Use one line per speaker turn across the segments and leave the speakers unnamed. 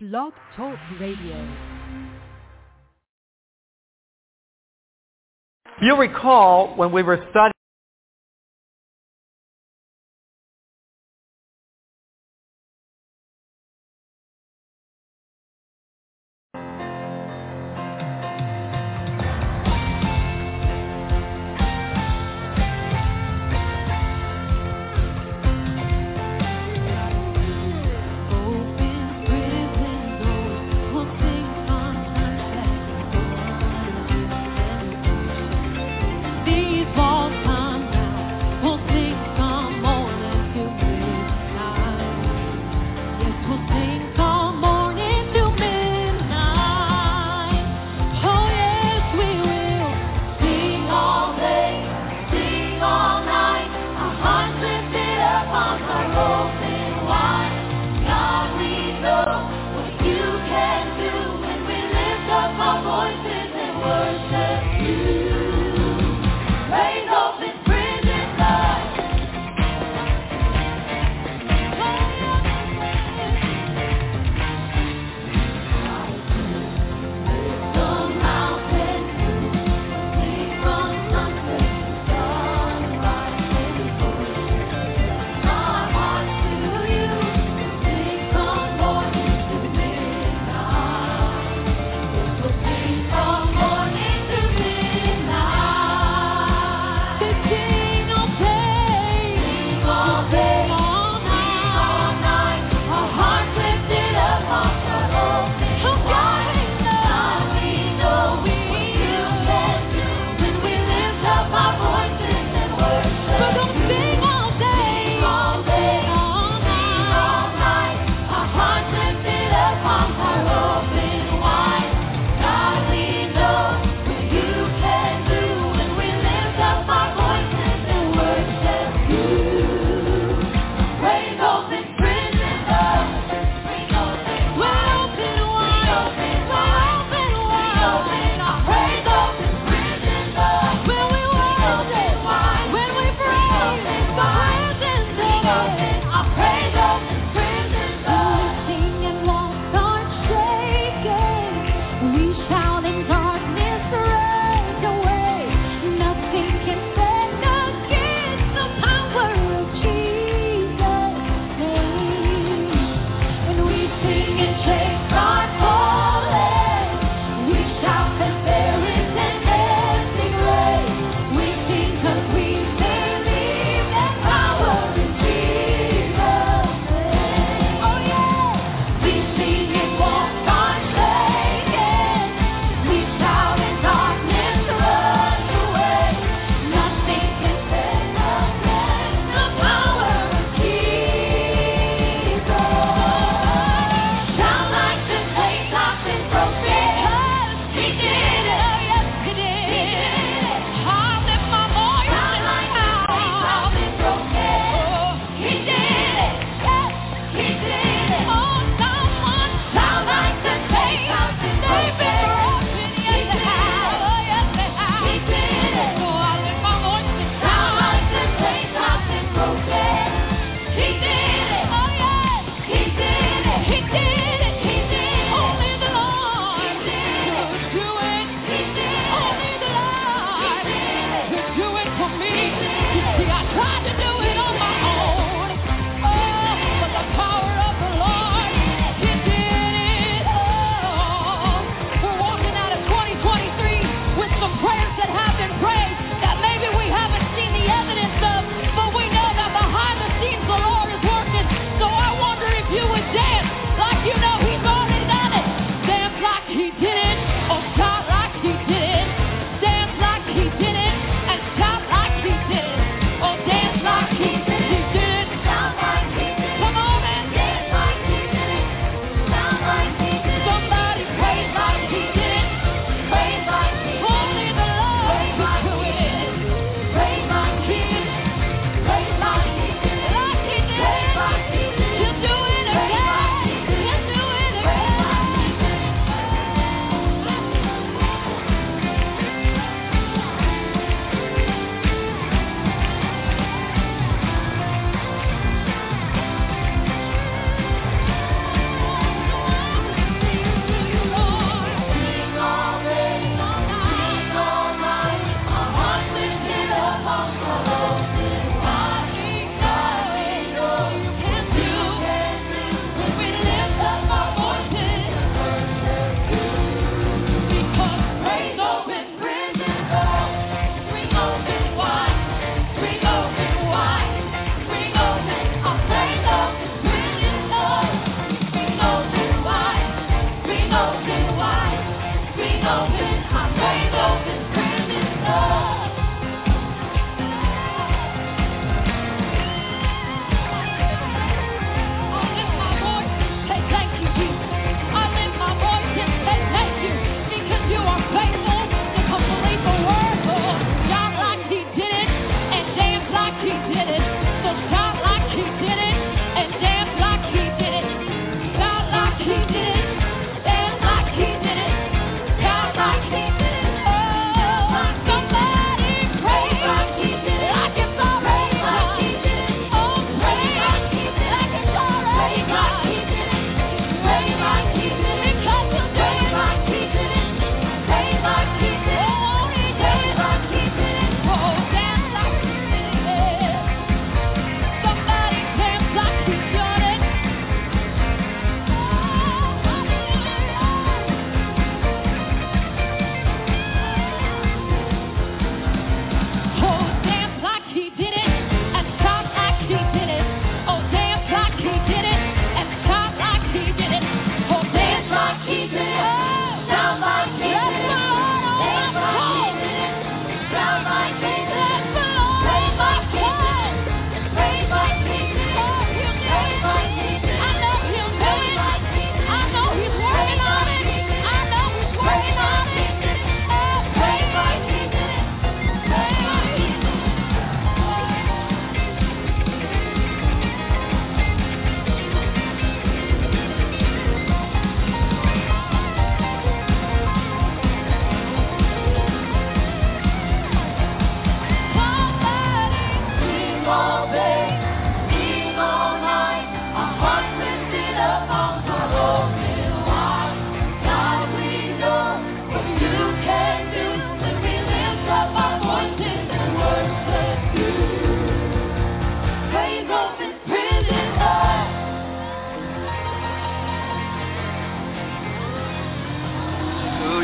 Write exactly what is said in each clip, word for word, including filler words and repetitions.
Blog Talk Radio.
You'll recall when we were studying
These walls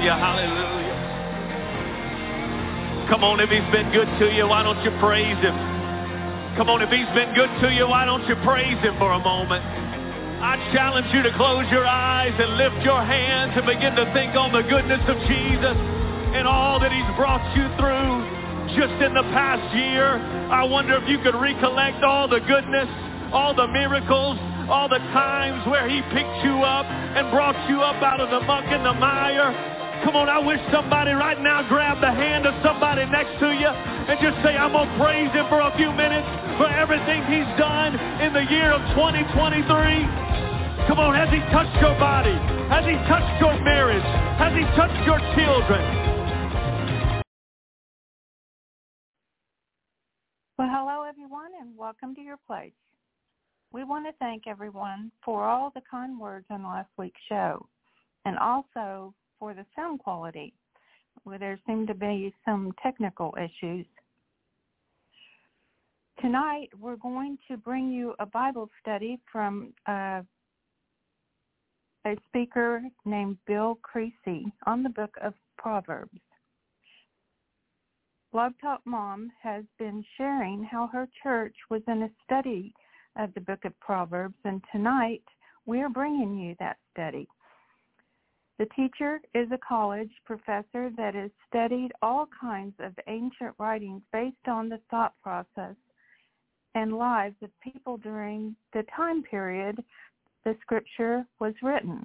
Hallelujah, hallelujah. Come on, if he's been good to you, why don't you praise him? Come on, if he's been good to you, why don't you praise him for a moment? I challenge you to close your eyes and lift your hands and begin to think on the goodness of Jesus and all that he's brought you through just in the past year. I wonder if you could recollect all the goodness, all the miracles, all the times where he picked you up and brought you up out of the muck and the mire. Come on, I wish somebody right now grabbed the hand of somebody next to you and just say, I'm going to praise him for a few minutes for everything he's done in the year of twenty twenty-three. Come on, has he touched your body? Has he touched your marriage? Has he touched your children?
Well, hello, everyone, and welcome to your place. We want to thank everyone for all the kind words on last week's show, and also for the sound quality, where there seemed to be some technical issues. Tonight, we're going to bring you a Bible study from uh, a speaker named Bill Creasy on the book of Proverbs. Blog Talk Mom has been sharing how her church was in a study of the book of Proverbs, and tonight we are bringing you that study. The teacher is a college professor that has studied all kinds of ancient writings based on the thought process and lives of people during the time period the scripture was written.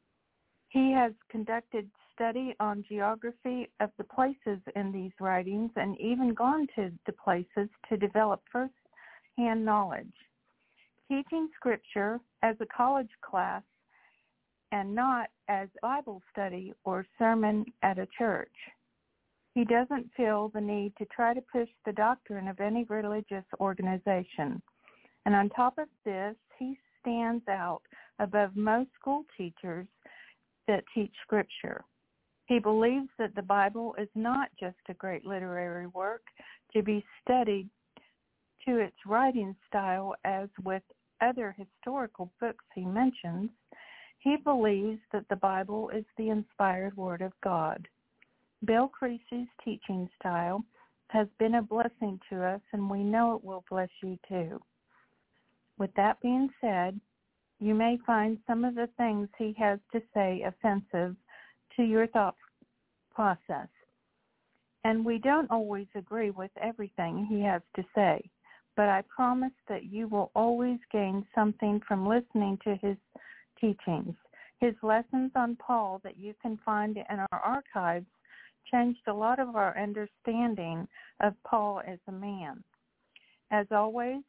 He has conducted study on geography of the places in these writings and even gone to the places to develop first-hand knowledge. Teaching scripture as a college class and not as Bible study or sermon at a church. He doesn't feel the need to try to push the doctrine of any religious organization. And on top of this, he stands out above most school teachers that teach scripture. He believes that the Bible is not just a great literary work to be studied to its writing style as with other historical books he mentions. He believes that the Bible is the inspired Word of God. Bill Creasy's teaching style has been a blessing to us, and we know it will bless you too. With that being said, you may find some of the things he has to say offensive to your thought process. And we don't always agree with everything he has to say, but I promise that you will always gain something from listening to his teachings. His lessons on Paul that you can find in our archives changed a lot of our understanding of Paul as a man. As always,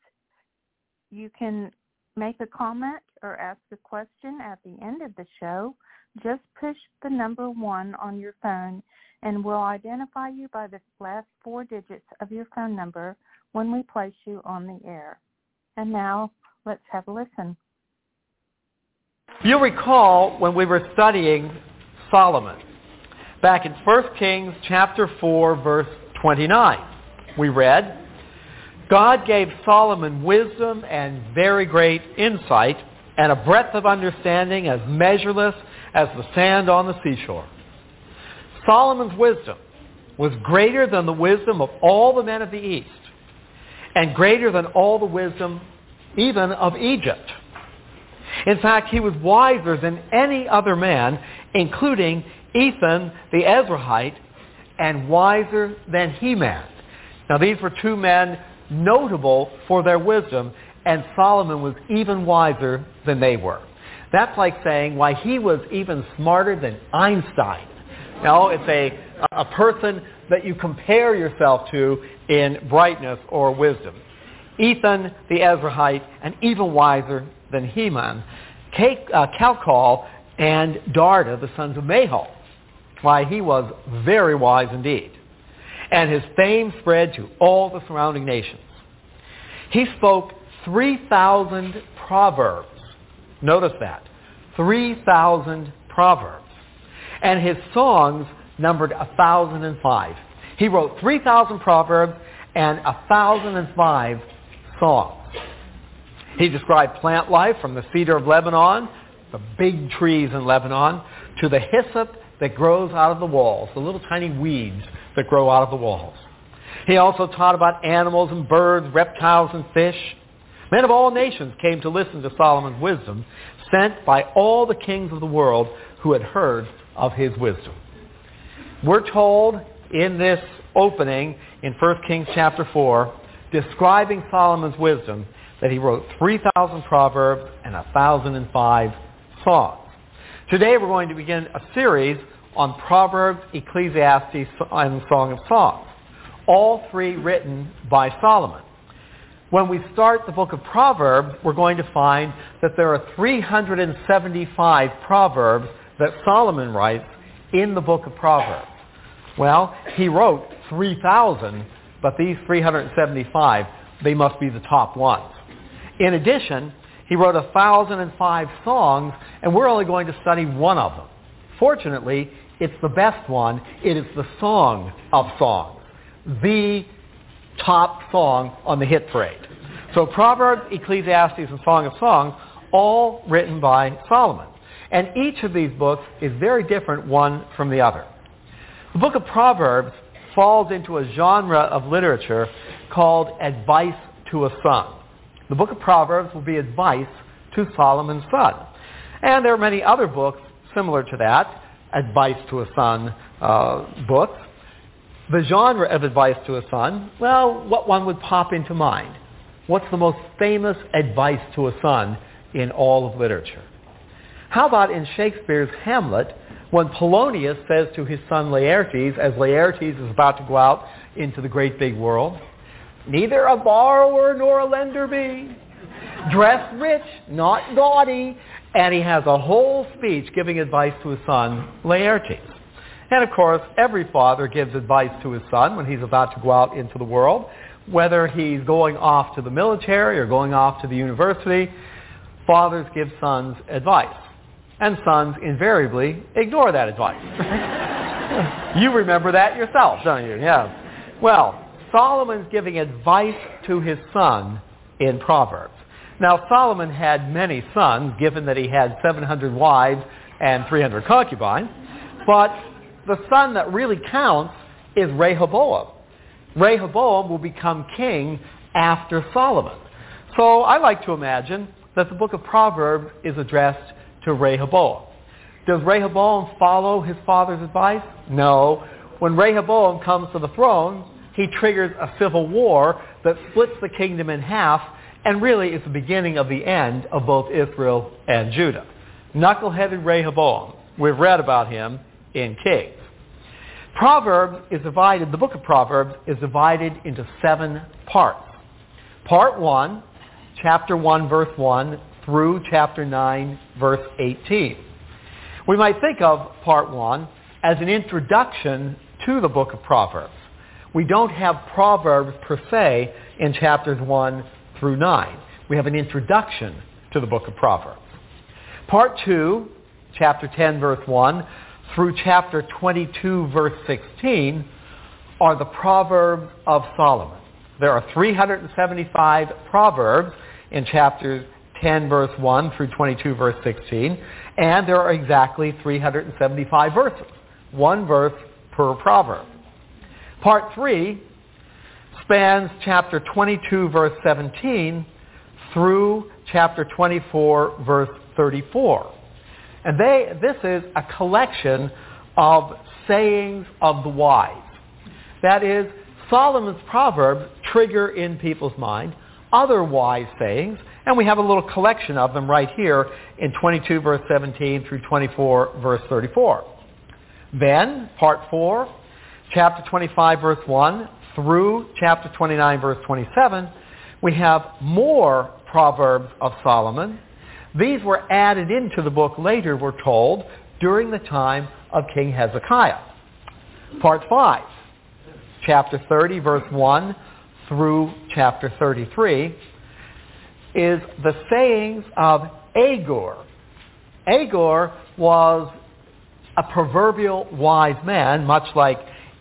you can make a comment or ask a question at the end of the show. Just push the number one on your phone and we'll identify you by the last four digits of your phone number when we place you on the air. And now, let's have a listen.
You'll recall when we were studying Solomon, back in First Kings chapter four, verse twenty-nine, we read, God gave Solomon wisdom and very great insight and a breadth of understanding as measureless as the sand on the seashore. Solomon's wisdom was greater than the wisdom of all the men of the East and greater than all the wisdom even of Egypt. In fact, he was wiser than any other man, including Ethan the Ezrahite, and wiser than Heman. Now, these were two men notable for their wisdom, and Solomon was even wiser than they were. That's like saying why he was even smarter than Einstein. No, it's a, a person that you compare yourself to in brightness or wisdom. Ethan the Ezrahite, and even wiser than Heman, Calcol, and Darda, the sons of Mahol. Why, he was very wise indeed. And his fame spread to all the surrounding nations. He spoke three thousand proverbs. Notice that. three thousand proverbs. And his songs numbered one thousand five. He wrote three thousand proverbs and one thousand five songs. He described plant life from the cedar of Lebanon, the big trees in Lebanon, to the hyssop that grows out of the walls, the little tiny weeds that grow out of the walls. He also taught about animals and birds, reptiles and fish. Men of all nations came to listen to Solomon's wisdom, sent by all the kings of the world who had heard of his wisdom. We're told in this opening in First Kings chapter four, describing Solomon's wisdom, that he wrote three thousand proverbs and one thousand five songs. Today we're going to begin a series on Proverbs, Ecclesiastes, and Song of Songs, all three written by Solomon. When we start the book of Proverbs, we're going to find that there are three hundred seventy-five proverbs that Solomon writes in the book of Proverbs. Well, he wrote three thousand, but these three hundred seventy-five, they must be the top ones. In addition, he wrote one thousand five songs, and we're only going to study one of them. Fortunately, it's the best one. It is the Song of Songs, the top song on the hit parade. So Proverbs, Ecclesiastes, and Song of Songs, all written by Solomon. And each of these books is very different one from the other. The book of Proverbs falls into a genre of literature called advice to a son. The book of Proverbs will be advice to Solomon's son. And there are many other books similar to that, advice to a son uh, books. The genre of advice to a son, well, what one would pop into mind? What's the most famous advice to a son in all of literature? How about in Shakespeare's Hamlet, when Polonius says to his son Laertes, as Laertes is about to go out into the great big world, neither a borrower nor a lender be, dress rich, not gaudy, and he has a whole speech giving advice to his son Laertes. And of course, every father gives advice to his son when he's about to go out into the world, whether he's going off to the military or going off to the university. Fathers give sons advice. And sons invariably ignore that advice. You remember that yourself, don't you? Yeah. Well, Solomon's giving advice to his son in Proverbs. Now, Solomon had many sons, given that he had seven hundred wives and three hundred concubines. But the son that really counts is Rehoboam. Rehoboam will become king after Solomon. So I like to imagine that the book of Proverbs is addressed to Rehoboam. Does Rehoboam follow his father's advice? No. When Rehoboam comes to the throne, he triggers a civil war that splits the kingdom in half, and really is the beginning of the end of both Israel and Judah. Knuckle-headed Rehoboam. We've read about him in Kings. Proverbs is divided, the book of Proverbs is divided into seven parts. Part one, chapter one, verse one, through chapter nine, verse eighteen. We might think of part one as an introduction to the book of Proverbs. We don't have Proverbs per se in chapters one through nine. We have an introduction to the book of Proverbs. Part two, chapter ten, verse one, through chapter twenty-two, verse sixteen, are the Proverbs of Solomon. There are three hundred seventy-five Proverbs in chapters ten, verse one through twenty-two, verse sixteen, and there are exactly three hundred seventy-five verses, one verse per proverb. Part three spans chapter twenty-two, verse seventeen, through chapter twenty-four, verse thirty-four. And they, this is a collection of sayings of the wise. That is, Solomon's Proverbs trigger in people's mind other wise sayings, and we have a little collection of them right here in twenty-two, verse seventeen through twenty-four, verse thirty-four. Then, part four, chapter twenty-five, verse one, through chapter twenty-nine, verse twenty-seven, we have more Proverbs of Solomon. These were added into the book later, we're told, during the time of King Hezekiah. Part five, chapter thirty, verse one through chapter thirty-three, is the sayings of Agur. Agur was a proverbial wise man, much like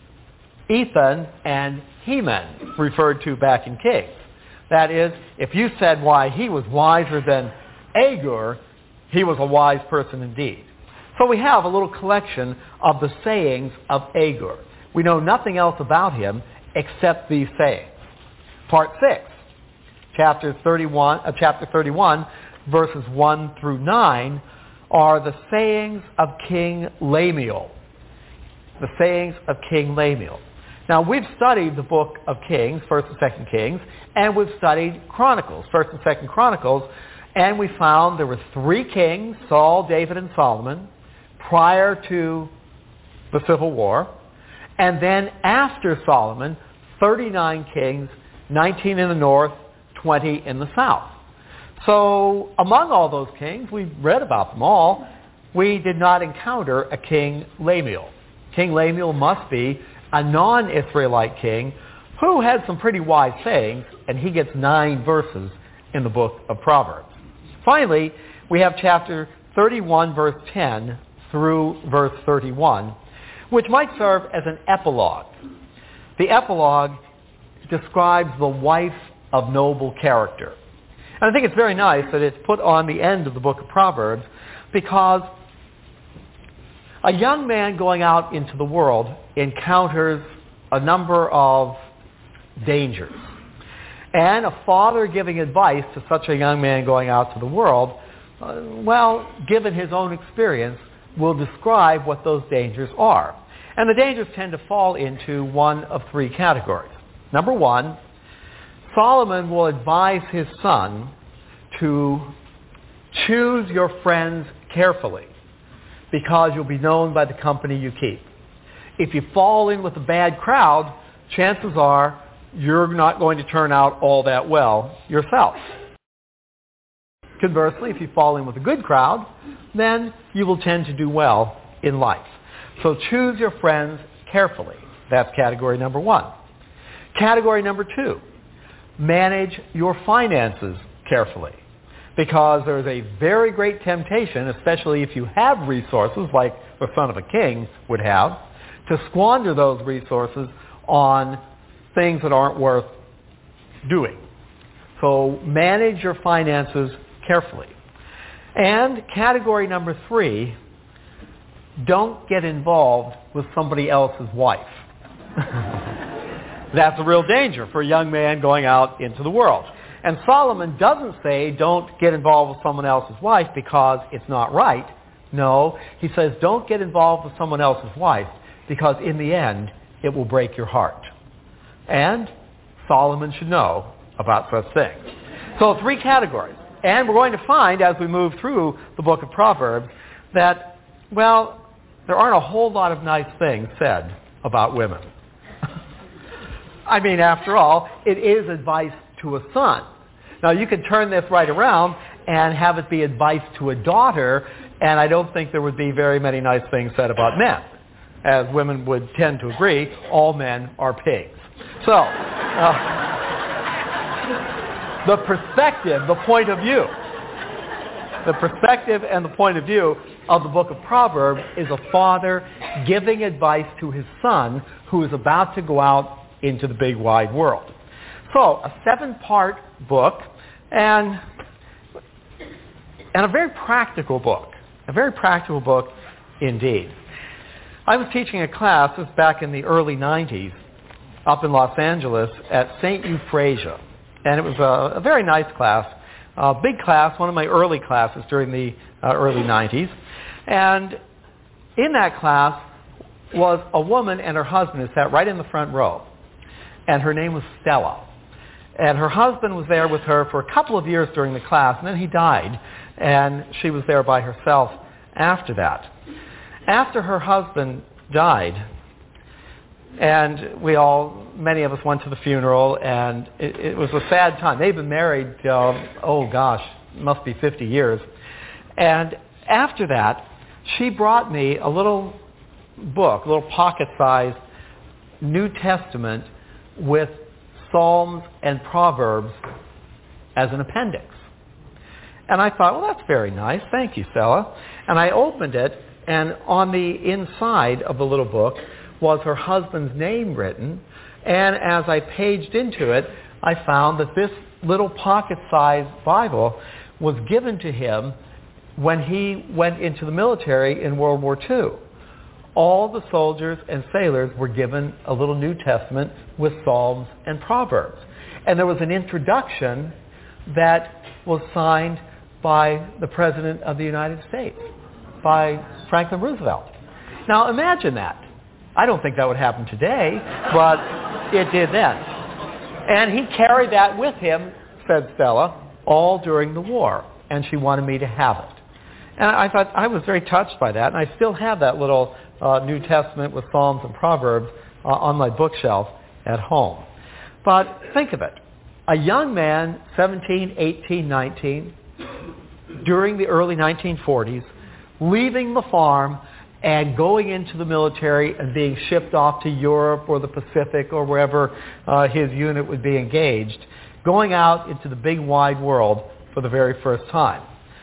Ethan and Heman referred to back in Kings. That is, if you said why he was wiser than Agur, he was a wise person indeed. So we have a little collection of the sayings of Agur. We know nothing else about him except these sayings. Part six, chapter thirty-one, uh, chapter thirty-one, verses one through nine, are the sayings of King Lemuel. The sayings of King Lemuel. Now, we've studied the book of Kings, First and Second Kings, and we've studied Chronicles, First and Second Chronicles, and we found there were three kings, Saul, David, and Solomon, prior to the Civil War. And then after Solomon, thirty-nine kings, nineteen in the north, twenty in the south. So among all those kings, we read about them all. We did not encounter a King Lemuel. King Lemuel must be a non-Israelite king who had some pretty wise sayings, and he gets nine verses in the book of Proverbs. Finally, we have chapter thirty-one, verse ten through verse thirty-one, which might serve as an epilogue. The epilogue describes the wife of noble character. And I think it's very nice that it's put on the end of the book of Proverbs, because a young man going out into the world encounters a number of dangers. And a father giving advice to such a young man going out to the world, uh, well, given his own experience, will describe what those dangers are. And the dangers tend to fall into one of three categories. Number one, Solomon will advise his son to choose your friends carefully, because you'll be known by the company you keep. If you fall in with a bad crowd, chances are you're not going to turn out all that well yourself. Conversely, if you fall in with a good crowd, then you will tend to do well in life. So choose your friends carefully. That's category number one. Category number two, manage your finances carefully, because there's a very great temptation, especially if you have resources like the son of a king would have, to squander those resources on things that aren't worth doing. So manage your finances carefully. And category number three, don't get involved with somebody else's wife. That's a real danger for a young man going out into the world. And Solomon doesn't say don't get involved with someone else's wife because it's not right. No, he says don't get involved with someone else's wife because in the end it will break your heart. And Solomon should know about such things. So three categories. And we're going to find as we move through the book of Proverbs that, well, there aren't a whole lot of nice things said about women. I mean, after all, it is advice to a son. Now, you could turn this right around and have it be advice to a daughter, and I don't think there would be very many nice things said about men. As women would tend to agree, all men are pigs. So, uh, the perspective, the point of view, the perspective and the point of view of the book of Proverbs is a father giving advice to his son who is about to go out into the big wide world. So, a seven-part book, and, and a very practical book. A very practical book indeed. I was teaching a class, this was back in the early nineties, up in Los Angeles at Saint Euphrasia. And it was a, a very nice class, a big class, one of my early classes during the uh, early nineties. And in that class was a woman and her husband who sat right in the front row. And her name was Stella. And her husband was there with her for a couple of years during the class, and then he died, and she was there by herself after that. After her husband died, and we all, many of us went to the funeral, and it, it was a sad time. They've been married, uh, oh gosh, must be fifty years. And after that, she brought me a little book, a little pocket-sized New Testament with Psalms and Proverbs as an appendix. And I thought, well, that's very nice. Thank you, Stella. And I opened it, and on the inside of the little book was her husband's name written. And as I paged into it, I found that this little pocket-sized Bible was given to him when he went into the military in World War Two. All the soldiers and sailors were given a little New Testament with Psalms and Proverbs. And there was an introduction that was signed by the President of the United States, by Franklin Roosevelt. Now imagine that. I don't think that would happen today, but it did then. And he carried that with him, said Stella, all during the war. And she wanted me to have it. And I thought, I was very touched by that. And I still have that little uh, New Testament with Psalms and Proverbs uh, on my bookshelf at home. But think of it. A young man, seventeen, eighteen, nineteen, during the early nineteen forties, leaving the farm and going into the military and being shipped off to Europe or the Pacific or wherever uh, his unit would be engaged, going out into the big wide world for the very first time.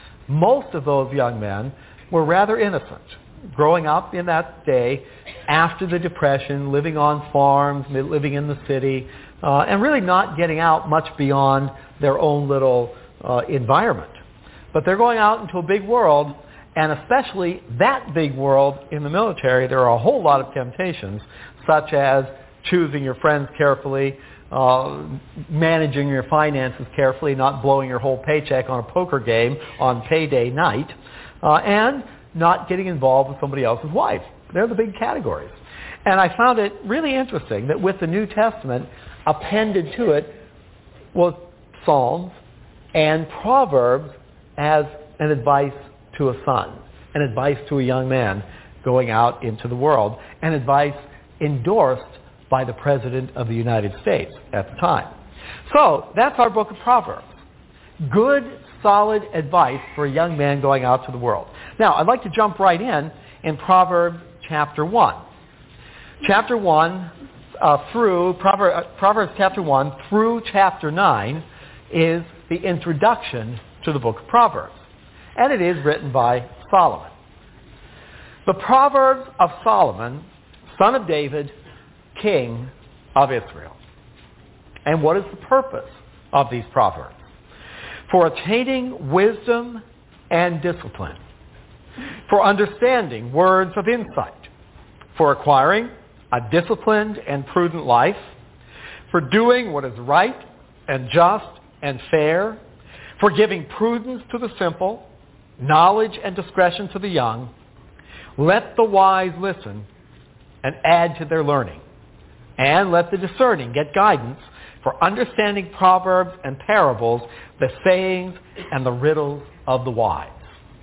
Most of those young men were rather innocent, growing up in that day after the Depression, living on farms, living in the city, uh, and really not getting out much beyond their own little uh, environment. But they're going out into a big world, and especially that big world in the military, there are a whole lot of temptations, such as choosing your friends carefully, uh, managing your finances carefully, not blowing your whole paycheck on a poker game on payday night, uh, and not getting involved with somebody else's wife. They're the big categories. And I found it really interesting that with the New Testament, appended to it was Psalms and Proverbs as an advice to a son, an advice to a young man going out into the world, an advice endorsed by the President of the United States at the time. So that's our book of Proverbs. Good, solid advice for a young man going out to the world. Now, I'd like to jump right in in Proverbs chapter one. Chapter one uh, through, Proverbs, Proverbs chapter one through chapter nine is the introduction to the book of Proverbs. And it is written by Solomon. The Proverbs of Solomon, son of David, king of Israel. And what is the purpose of these Proverbs? For attaining wisdom and discipline, for understanding words of insight, for acquiring a disciplined and prudent life, for doing what is right and just and fair, for giving prudence to the simple, knowledge and discretion to the young. Let the wise listen and add to their learning, and let the discerning get guidance for understanding proverbs and parables, the sayings and the riddles of the wise.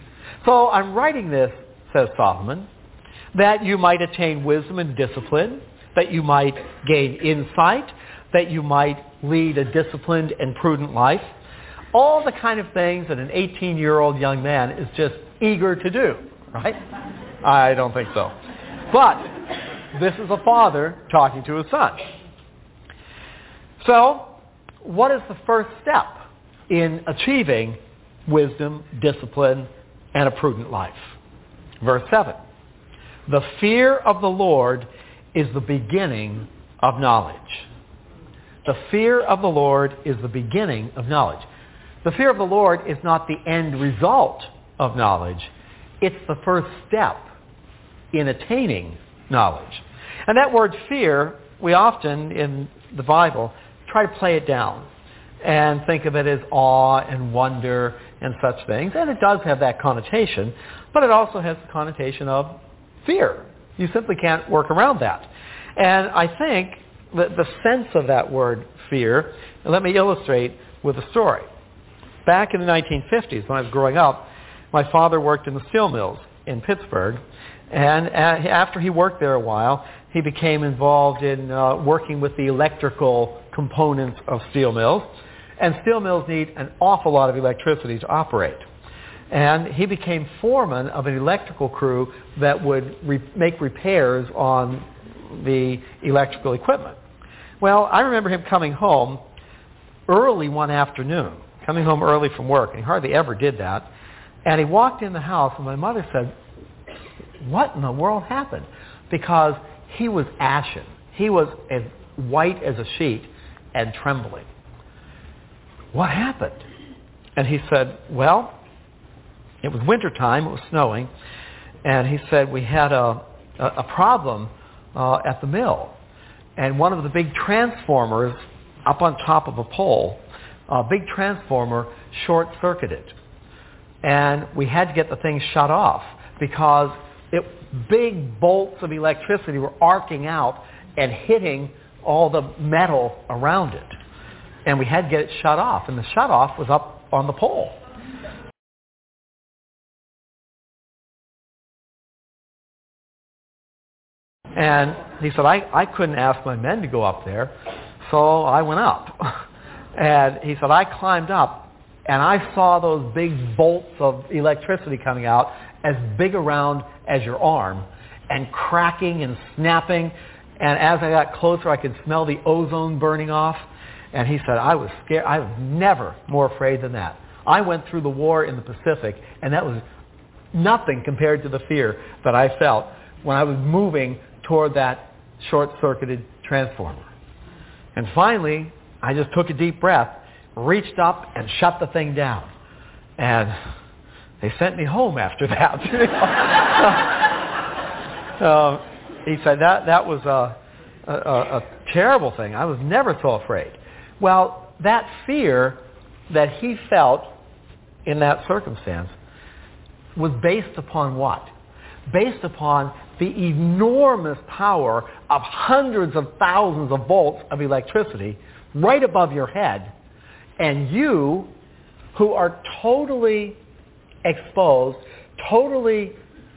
So I'm writing this, says Solomon, that you might attain wisdom and discipline, that you might gain insight, that you might lead a disciplined and prudent life. All the kind of things that an eighteen-year-old young man is just eager to do, right? I don't think so. But this is a father talking to his son. So, what is the first step in achieving wisdom, discipline, and a prudent life? Verse seven. The fear of the Lord is the beginning of knowledge. The fear of the Lord is the beginning of knowledge. The fear of the Lord is not the end result of knowledge. It's the first step in attaining knowledge. And that word fear, we often in the Bible try to play it down and think of it as awe and wonder and such things. And it does have that connotation, but it also has the connotation of fear. You simply can't work around that. And I think that the sense of that word fear, and let me illustrate with a story. Back in the nineteen fifties, when I was growing up, my father worked in the steel mills in Pittsburgh. And after he worked there a while, he became involved in uh, working with the electrical components of steel mills. And steel mills need an awful lot of electricity to operate. And he became foreman of an electrical crew that would re- make repairs on the electrical equipment. Well, I remember him coming home early one afternoon, coming home early from work, and he hardly ever did that. And he walked in the house, and my mother said, "What in the world happened?" Because he was ashen. He was as white as a sheet and trembling. "What happened?" And he said, "Well, It was wintertime, it was snowing, and he said we had a, a, a problem uh, at the mill. And one of the big transformers up on top of a pole, a big transformer short-circuited. And we had to get the thing shut off because it, big bolts of electricity were arcing out and hitting all the metal around it. And we had to get it shut off. And the shut-off was up on the pole. And he said, I, I couldn't ask my men to go up there, so I went up. And he said, I climbed up, and I saw those big bolts of electricity coming out as big around as your arm, and cracking and snapping. And as I got closer, I could smell the ozone burning off. And he said, I was scared. I was never more afraid than that. I went through the war in the Pacific, and that was nothing compared to the fear that I felt when I was moving toward that short-circuited transformer. And finally, I just took a deep breath, reached up, and shut the thing down. And they sent me home after that. uh, he said that that was a, a, a terrible thing. I was never so afraid. Well, that fear that he felt in that circumstance was based upon what? Based upon the enormous power of hundreds of thousands of volts of electricity right above your head, and you, who are totally exposed, totally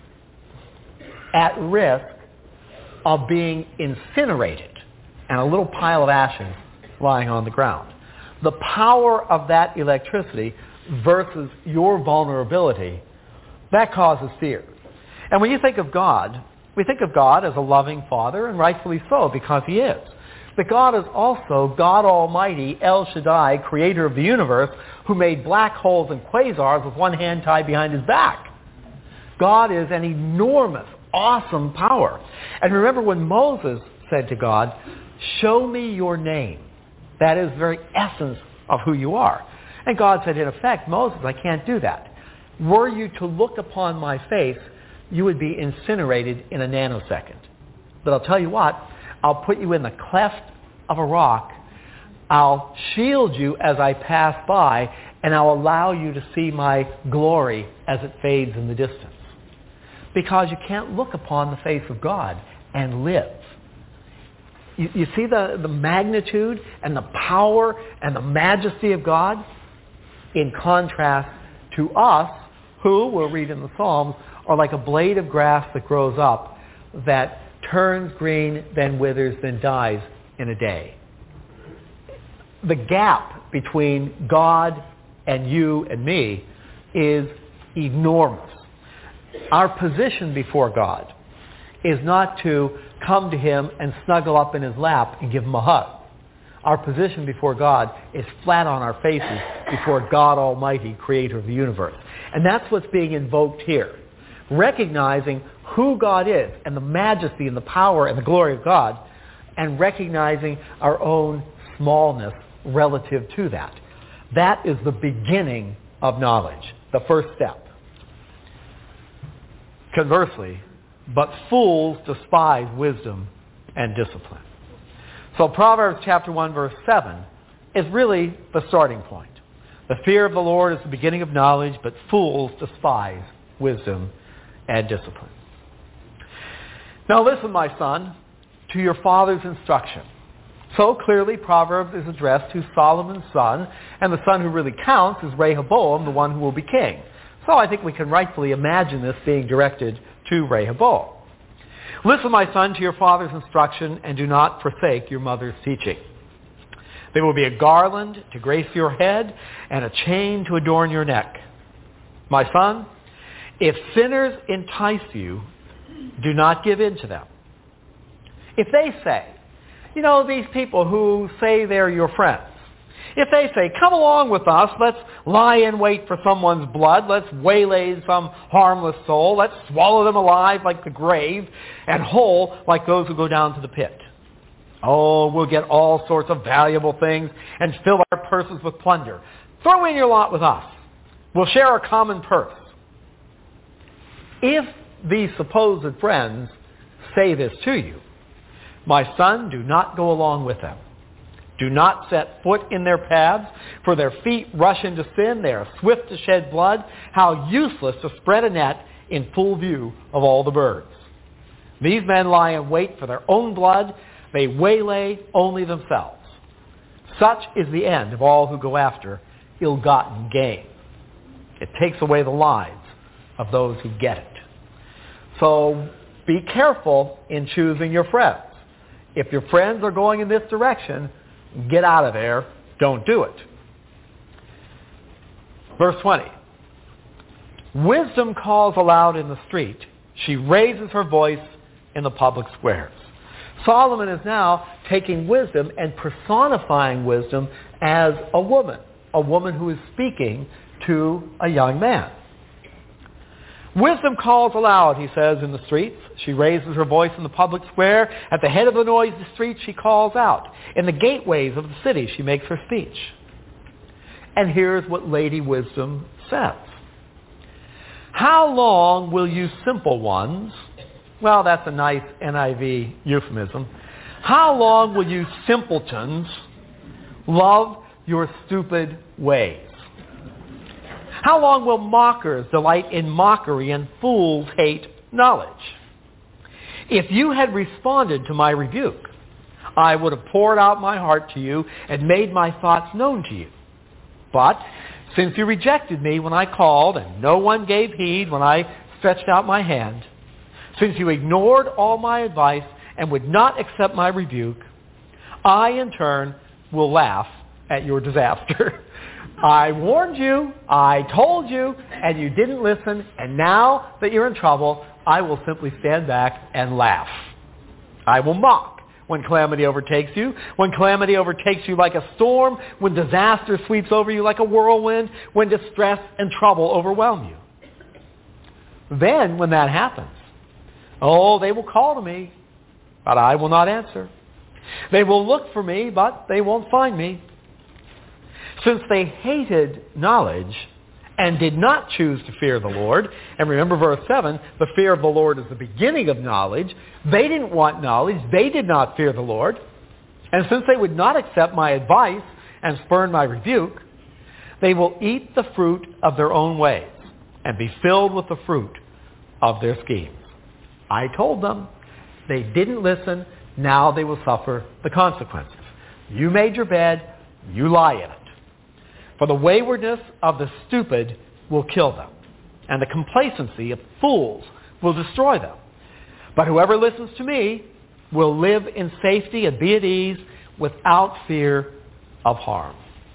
at risk of being incinerated and a little pile of ashes lying on the ground. The power of that electricity versus your vulnerability, that causes fear. And when you think of God, we think of God as a loving Father, and rightfully so, because He is. But God is also God Almighty, El Shaddai, creator of the universe, who made black holes and quasars with one hand tied behind His back. God is an enormous, awesome power. And remember when Moses said to God, show me your name. That is the very essence of who you are. And God said, in effect, Moses, I can't do that. Were you to look upon my face, you would be incinerated in a nanosecond. But I'll tell you what, I'll put you in the cleft of a rock, I'll shield you as I pass by, and I'll allow you to see my glory as it fades in the distance. Because you can't look upon the face of God and live. You, you see the, the magnitude and the power and the majesty of God? In contrast to us, who, we'll read in the Psalms, are like a blade of grass that grows up, that turns green, then withers, then dies in a day. The gap between God and you and me is enormous. Our position before God is not to come to Him and snuggle up in His lap and give Him a hug. Our position before God is flat on our faces before God Almighty, creator of the universe. And that's what's being invoked here. Recognizing who God is and the majesty and the power and the glory of God, and recognizing our own smallness relative to that. That is the beginning of knowledge, the first step. Conversely, but fools despise wisdom and discipline. So Proverbs chapter one verse seven is really the starting point. The fear of the Lord is the beginning of knowledge, but fools despise wisdom and discipline. Now listen, my son, to your father's instruction. So clearly Proverbs is addressed to Solomon's son, and the son who really counts is Rehoboam, the one who will be king. So I think we can rightfully imagine this being directed to Rehoboam. Listen, my son, to your father's instruction, and do not forsake your mother's teaching. There will be a garland to grace your head, and a chain to adorn your neck. My son, if sinners entice you, do not give in to them. If they say, you know, these people who say they're your friends, if they say, come along with us, let's lie in wait for someone's blood, let's waylay some harmless soul, let's swallow them alive like the grave, and whole like those who go down to the pit. Oh, we'll get all sorts of valuable things and fill our purses with plunder. Throw in your lot with us. We'll share our common purse. If these supposed friends say this to you, my son, do not go along with them. Do not set foot in their paths, for their feet rush into sin. They are swift to shed blood. How useless to spread a net in full view of all the birds. These men lie in wait for their own blood. They waylay only themselves. Such is the end of all who go after ill-gotten gain. It takes away the lives of those who get it. So be careful in choosing your friends. If your friends are going in this direction, get out of there. Don't do it. Verse twenty. Wisdom calls aloud in the street. She raises her voice in the public squares. Solomon is now taking wisdom and personifying wisdom as a woman, a woman who is speaking to a young man. Wisdom calls aloud, he says, in the streets. She raises her voice in the public square. At the head of the noisy street, she calls out. In the gateways of the city, she makes her speech. And here's what Lady Wisdom says. How long will you simple ones, well, that's a nice N I V euphemism. How long will you simpletons love your stupid ways? How long will mockers delight in mockery and fools hate knowledge? If you had responded to my rebuke, I would have poured out my heart to you and made my thoughts known to you. But since you rejected me when I called and no one gave heed when I stretched out my hand, since you ignored all my advice and would not accept my rebuke, I in turn will laugh at your disaster. I warned you, I told you, and you didn't listen, and now that you're in trouble, I will simply stand back and laugh. I will mock when calamity overtakes you, when calamity overtakes you like a storm, when disaster sweeps over you like a whirlwind, when distress and trouble overwhelm you. Then, when that happens, oh, they will call to me, but I will not answer. They will look for me, but they won't find me. Since they hated knowledge and did not choose to fear the Lord, and remember verse seven, the fear of the Lord is the beginning of knowledge. They didn't want knowledge. They did not fear the Lord. And since they would not accept my advice and spurn my rebuke, they will eat the fruit of their own ways and be filled with the fruit of their schemes. I told them. They didn't listen. Now they will suffer the consequences. You made your bed. You lie in it. For the waywardness of the stupid will kill them, and the complacency of fools will destroy them. But whoever listens to me will live in safety and be at ease without fear of harm.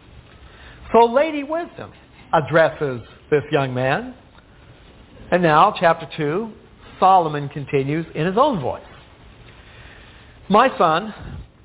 So Lady Wisdom addresses this young man. And now, chapter two, Solomon continues in his own voice. My son,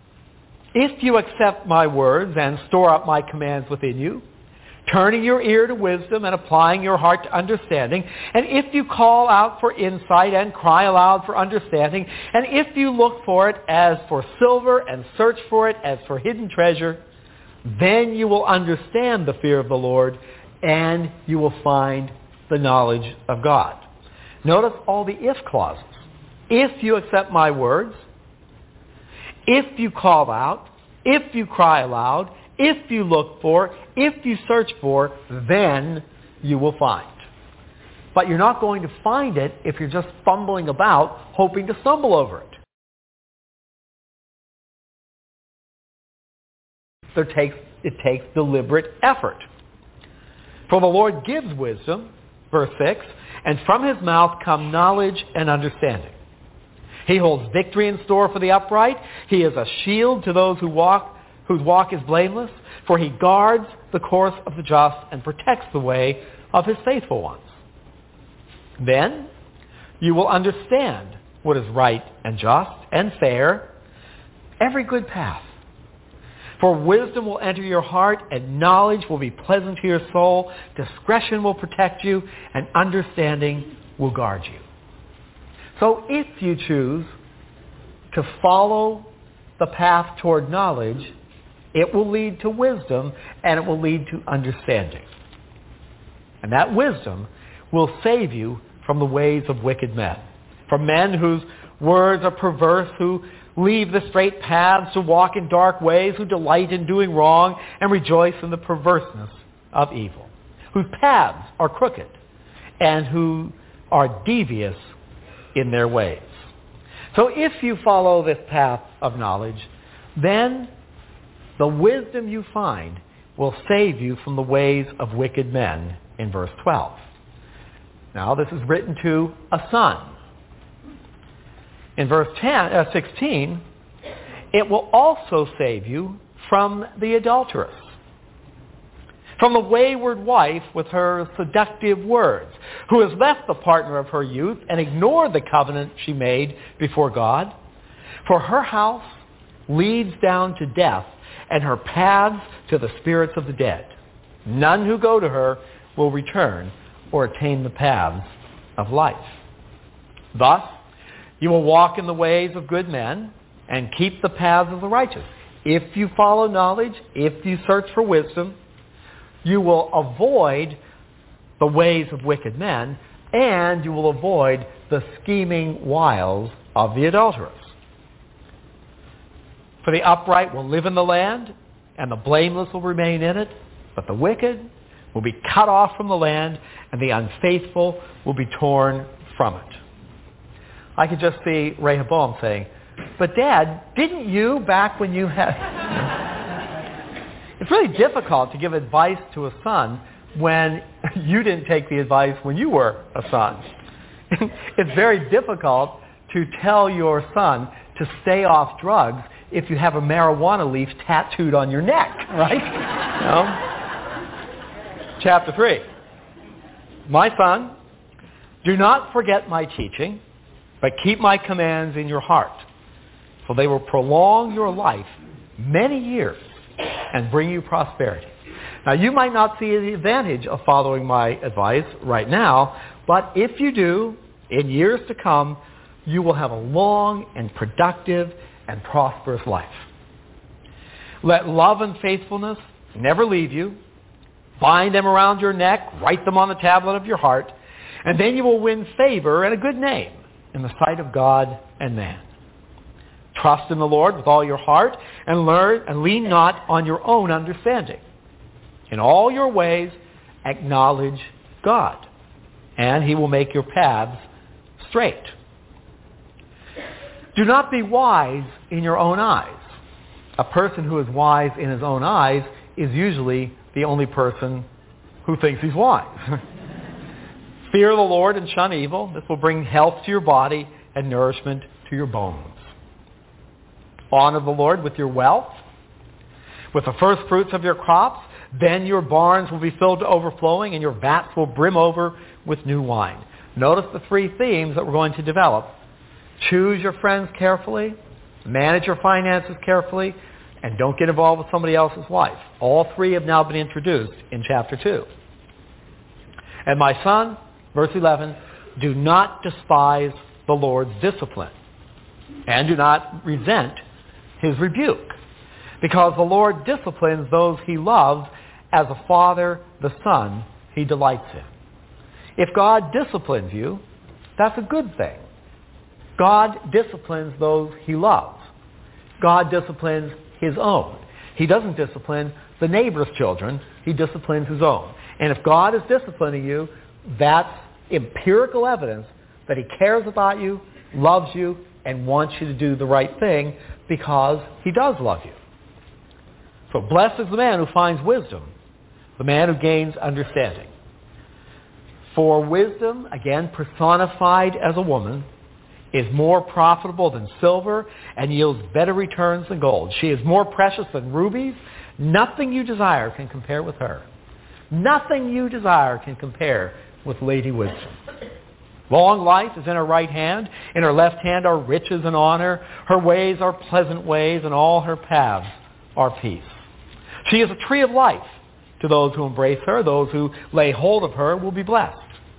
if you accept my words and store up my commands within you, turning your ear to wisdom and applying your heart to understanding, and if you call out for insight and cry aloud for understanding, and if you look for it as for silver and search for it as for hidden treasure, then you will understand the fear of the Lord and you will find the knowledge of God. Notice all the if clauses. If you accept my words, if you call out, if you cry aloud, if you look for, if you search for, then you will find. But you're not going to find it if you're just fumbling about, hoping to stumble over it. There takes, it takes deliberate effort. For the Lord gives wisdom, verse six, and from his mouth come knowledge and understanding. He holds victory in store for the upright. He is a shield to those who walk whose walk is blameless, for he guards the course of the just and protects the way of his faithful ones. Then you will understand what is right and just and fair, every good path. For wisdom will enter your heart, and knowledge will be pleasant to your soul. Discretion will protect you, and understanding will guard you. So if you choose to follow the path toward knowledge, it will lead to wisdom, and it will lead to understanding. And that wisdom will save you from the ways of wicked men, from men whose words are perverse, who leave the straight paths to walk in dark ways, who delight in doing wrong and rejoice in the perverseness of evil, whose paths are crooked and who are devious in their ways. So if you follow this path of knowledge, then the wisdom you find will save you from the ways of wicked men in verse twelve. Now this is written to a son. In verse ten, uh, sixteen, it will also save you from the adulteress, from the wayward wife with her seductive words, who has left the partner of her youth and ignored the covenant she made before God. For her house leads down to death, and her paths to the spirits of the dead. None who go to her will return or attain the paths of life. Thus, you will walk in the ways of good men and keep the paths of the righteous. If you follow knowledge, if you search for wisdom, you will avoid the ways of wicked men, and you will avoid the scheming wiles of the adulterers. For the upright will live in the land, and the blameless will remain in it, but the wicked will be cut off from the land, and the unfaithful will be torn from it. I could just see Rehoboam saying, but Dad, didn't you back when you had... It's really difficult to give advice to a son when you didn't take the advice when you were a son. It's very difficult to tell your son to stay off drugs if you have a marijuana leaf tattooed on your neck, right? No? Chapter three. My son, do not forget my teaching, but keep my commands in your heart, for they will prolong your life many years and bring you prosperity. Now, you might not see the advantage of following my advice right now, but if you do, in years to come, you will have a long and productive and prosperous life. Let love and faithfulness never leave you. Bind them around your neck, write them on the tablet of your heart, and then you will win favor and a good name in the sight of God and man. Trust in the Lord with all your heart and learn and lean not on your own understanding. In all your ways acknowledge God, and he will make your paths straight. Do not be wise in your own eyes. A person who is wise in his own eyes is usually the only person who thinks he's wise. Fear the Lord and shun evil. This will bring health to your body and nourishment to your bones. Honor the Lord with your wealth, with the first fruits of your crops. Then your barns will be filled to overflowing, and your vats will brim over with new wine. Notice the three themes that we're going to develop. Choose your friends carefully, manage your finances carefully, and don't get involved with somebody else's wife. All three have now been introduced in chapter two. And my son, verse eleven, do not despise the Lord's discipline, and do not resent his rebuke, because the Lord disciplines those he loves as a father the son he delights in. If God disciplines you, that's a good thing. God disciplines those he loves. God disciplines his own. He doesn't discipline the neighbor's children. He disciplines his own. And if God is disciplining you, that's empirical evidence that he cares about you, loves you, and wants you to do the right thing because he does love you. So blessed is the man who finds wisdom, the man who gains understanding. For wisdom, again personified as a woman, is more profitable than silver and yields better returns than gold. She is more precious than rubies. Nothing you desire can compare with her. Nothing you desire can compare with Lady Wisdom. Long life is in her right hand. In her left hand are riches and honor. Her ways are pleasant ways, and all her paths are peace. She is a tree of life to those who embrace her. Those who lay hold of her will be blessed.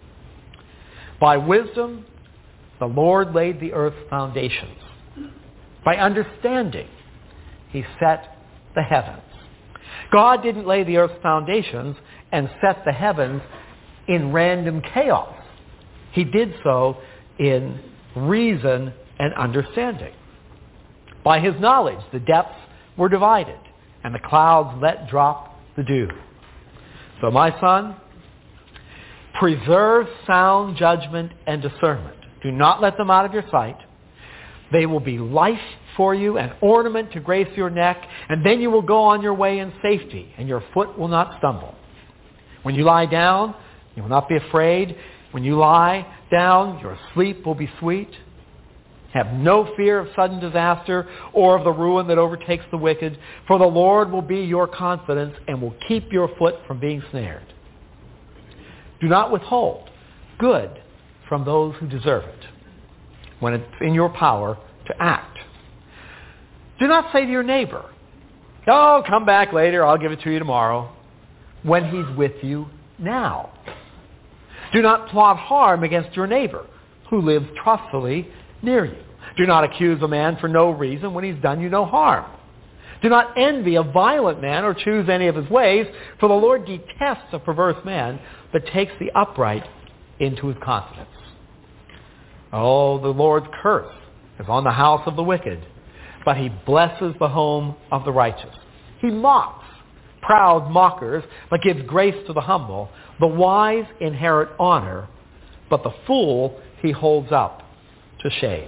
By wisdom, the Lord laid the earth's foundations. By understanding, he set the heavens. God didn't lay the earth's foundations and set the heavens in random chaos. He did so in reason and understanding. By his knowledge, the depths were divided, and the clouds let drop the dew. So my son, preserve sound judgment and discernment. Do not let them out of your sight. They will be life for you, an ornament to grace your neck, and then you will go on your way in safety, and your foot will not stumble. When you lie down, you will not be afraid. When you lie down, your sleep will be sweet. Have no fear of sudden disaster or of the ruin that overtakes the wicked, for the Lord will be your confidence and will keep your foot from being snared. Do not withhold good from those who deserve it when it's in your power to act. Do not say to your neighbor, "Oh, come back later, I'll give it to you tomorrow," when he's with you now. Do not plot harm against your neighbor who lives trustfully near you. Do not accuse a man for no reason when he's done you no harm. Do not envy a violent man or choose any of his ways, for the Lord detests a perverse man, but takes the upright into his confidence. Oh, the Lord's curse is on the house of the wicked, but he blesses the home of the righteous. He mocks proud mockers, but gives grace to the humble. The wise inherit honor, but the fool he holds up to shame.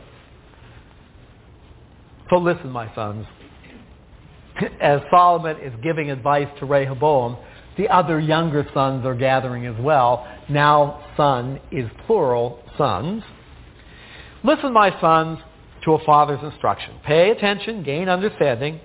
So listen, my sons, as Solomon is giving advice to Rehoboam, the other younger sons are gathering as well. Now son is plural sons. Listen, my sons, to a father's instruction. Pay attention, gain understanding.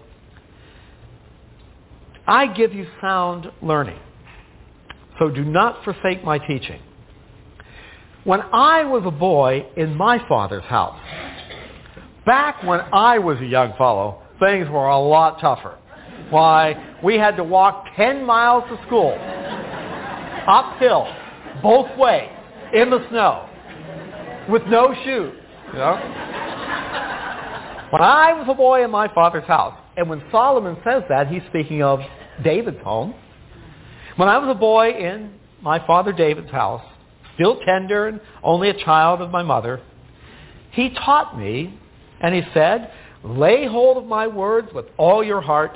I give you sound learning, so do not forsake my teaching. When I was a boy in my father's house, back when I was a young fellow, things were a lot tougher. Why, we had to walk ten miles to school, uphill, both ways, in the snow, with no shoes, you know? When I was a boy in my father's house, and when Solomon says that, he's speaking of David's home. When I was a boy in my father David's house, still tender and only a child of my mother, he taught me, and he said, lay hold of my words with all your heart.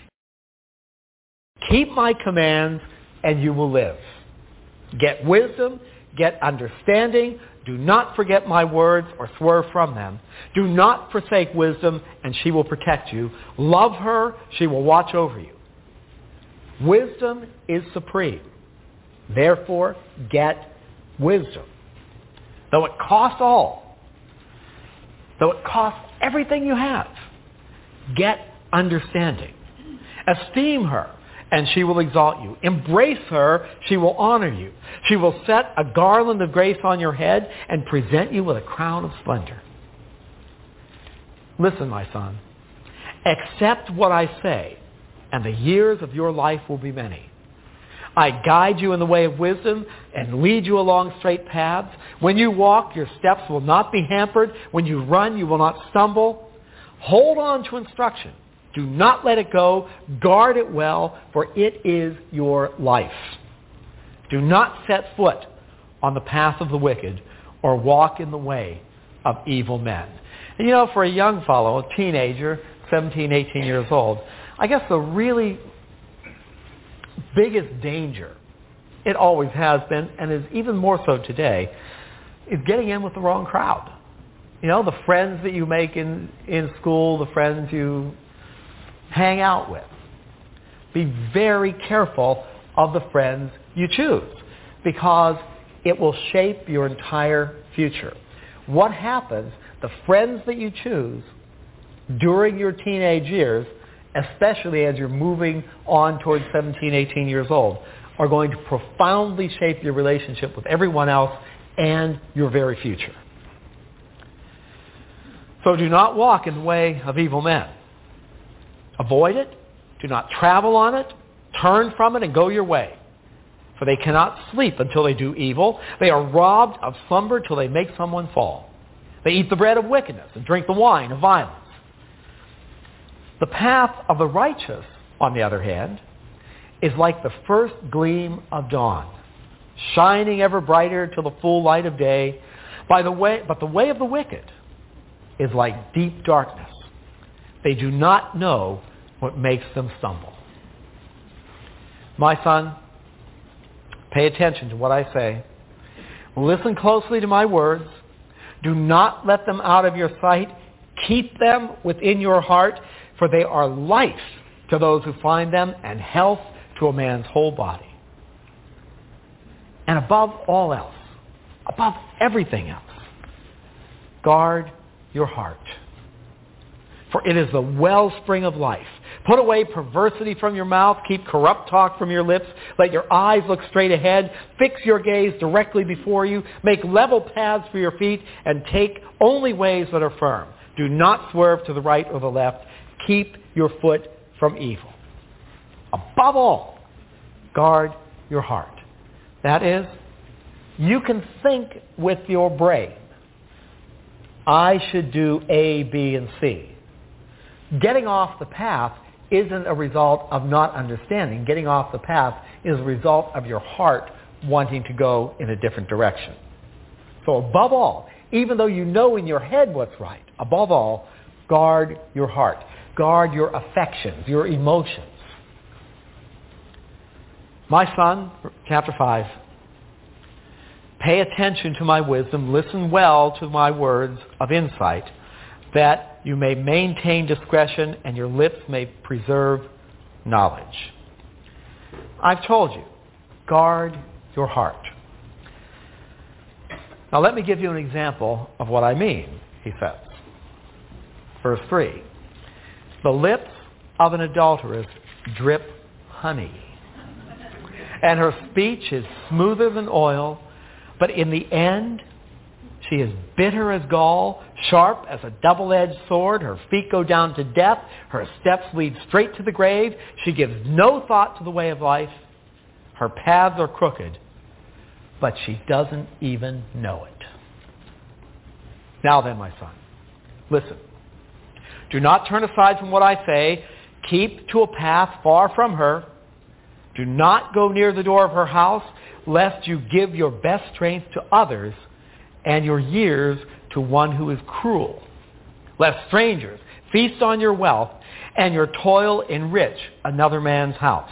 Keep my commands, and you will live. Get wisdom, get understanding. Do not forget my words or swerve from them. Do not forsake wisdom, and she will protect you. Love her, she will watch over you. Wisdom is supreme. Therefore, get wisdom. Though it cost all, though it cost everything you have, get understanding. Esteem her, and she will exalt you. Embrace her, she will honor you. She will set a garland of grace on your head and present you with a crown of splendor. Listen, my son, accept what I say, and the years of your life will be many. I guide you in the way of wisdom and lead you along straight paths. When you walk, your steps will not be hampered. When you run, you will not stumble. Hold on to instruction. Do not let it go. Guard it well, for it is your life. Do not set foot on the path of the wicked or walk in the way of evil men. And you know, for a young fellow, a teenager, seventeen, eighteen years old, I guess the really biggest danger, it always has been, and is even more so today, is getting in with the wrong crowd. You know, the friends that you make in, in school, the friends you hang out with. Be very careful of the friends you choose, because it will shape your entire future. What happens, the friends that you choose during your teenage years, especially as you're moving on towards seventeen, eighteen years old, are going to profoundly shape your relationship with everyone else and your very future. So do not walk in the way of evil men. Avoid it. Do not travel on it. Turn from it and go your way. For they cannot sleep until they do evil. They are robbed of slumber till they make someone fall. They eat the bread of wickedness and drink the wine of violence. The path of the righteous, on the other hand, is like the first gleam of dawn, shining ever brighter till the full light of day. By the way, but the way of the wicked is like deep darkness. They do not know what makes them stumble. My son, pay attention to what I say. Listen closely to my words. Do not let them out of your sight. Keep them within your heart, for they are life to those who find them and health to a man's whole body. And above all else, above everything else, guard your heart, for it is the wellspring of life. Put away perversity from your mouth. Keep corrupt talk from your lips. Let your eyes look straight ahead. Fix your gaze directly before you. Make level paths for your feet and take only ways that are firm. Do not swerve to the right or the left. Keep your foot from evil. Above all, guard your heart. That is, you can think with your brain, I should do A, B, and C. Getting off the path isn't a result of not understanding. Getting off the path is a result of your heart wanting to go in a different direction. So above all, even though you know in your head what's right, above all, guard your heart. Guard your affections, your emotions. My son, chapter five, pay attention to my wisdom, listen well to my words of insight, that you may maintain discretion and your lips may preserve knowledge. I've told you, guard your heart. Now let me give you an example of what I mean, he says. Verse three, the lips of an adulteress drip honey, and her speech is smoother than oil, but in the end she is bitter as gall, sharp as a double-edged sword. Her feet go down to death. Her steps lead straight to the grave. She gives no thought to the way of life. Her paths are crooked, but she doesn't even know it. Now then, my son, listen. Do not turn aside from what I say. Keep to a path far from her. Do not go near the door of her house, lest you give your best strength to others and your years to one who is cruel. Lest strangers feast on your wealth and your toil enrich another man's house.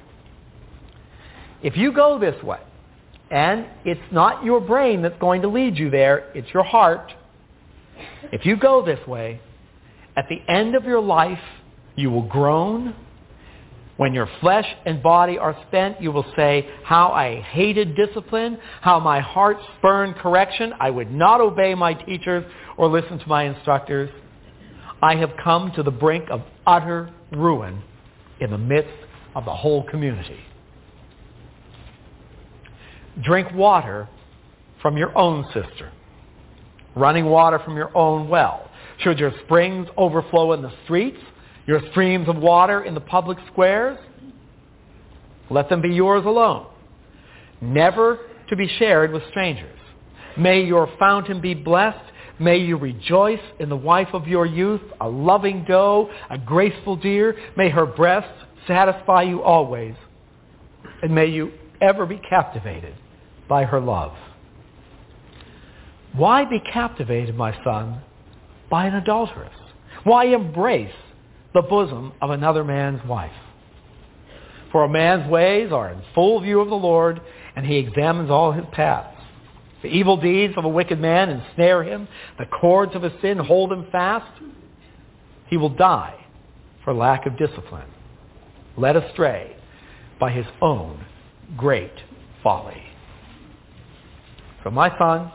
If you go this way, and it's not your brain that's going to lead you there, it's your heart. If you go this way, at the end of your life, you will groan. When your flesh and body are spent, you will say, how I hated discipline, how my heart spurned correction. I would not obey my teachers or listen to my instructors. I have come to the brink of utter ruin in the midst of the whole community. Drink water from your own cistern, running water from your own well. Should your springs overflow in the streets, your streams of water in the public squares, let them be yours alone, never to be shared with strangers. May your fountain be blessed. May you rejoice in the wife of your youth, a loving doe, a graceful deer. May her breasts satisfy you always, and may you ever be captivated by her love. Why be captivated, my son, by an adulteress? Why embrace the bosom of another man's wife? For a man's ways are in full view of the Lord, and he examines all his paths. The evil deeds of a wicked man ensnare him. The cords of his sin hold him fast. He will die for lack of discipline, led astray by his own great folly. So my son,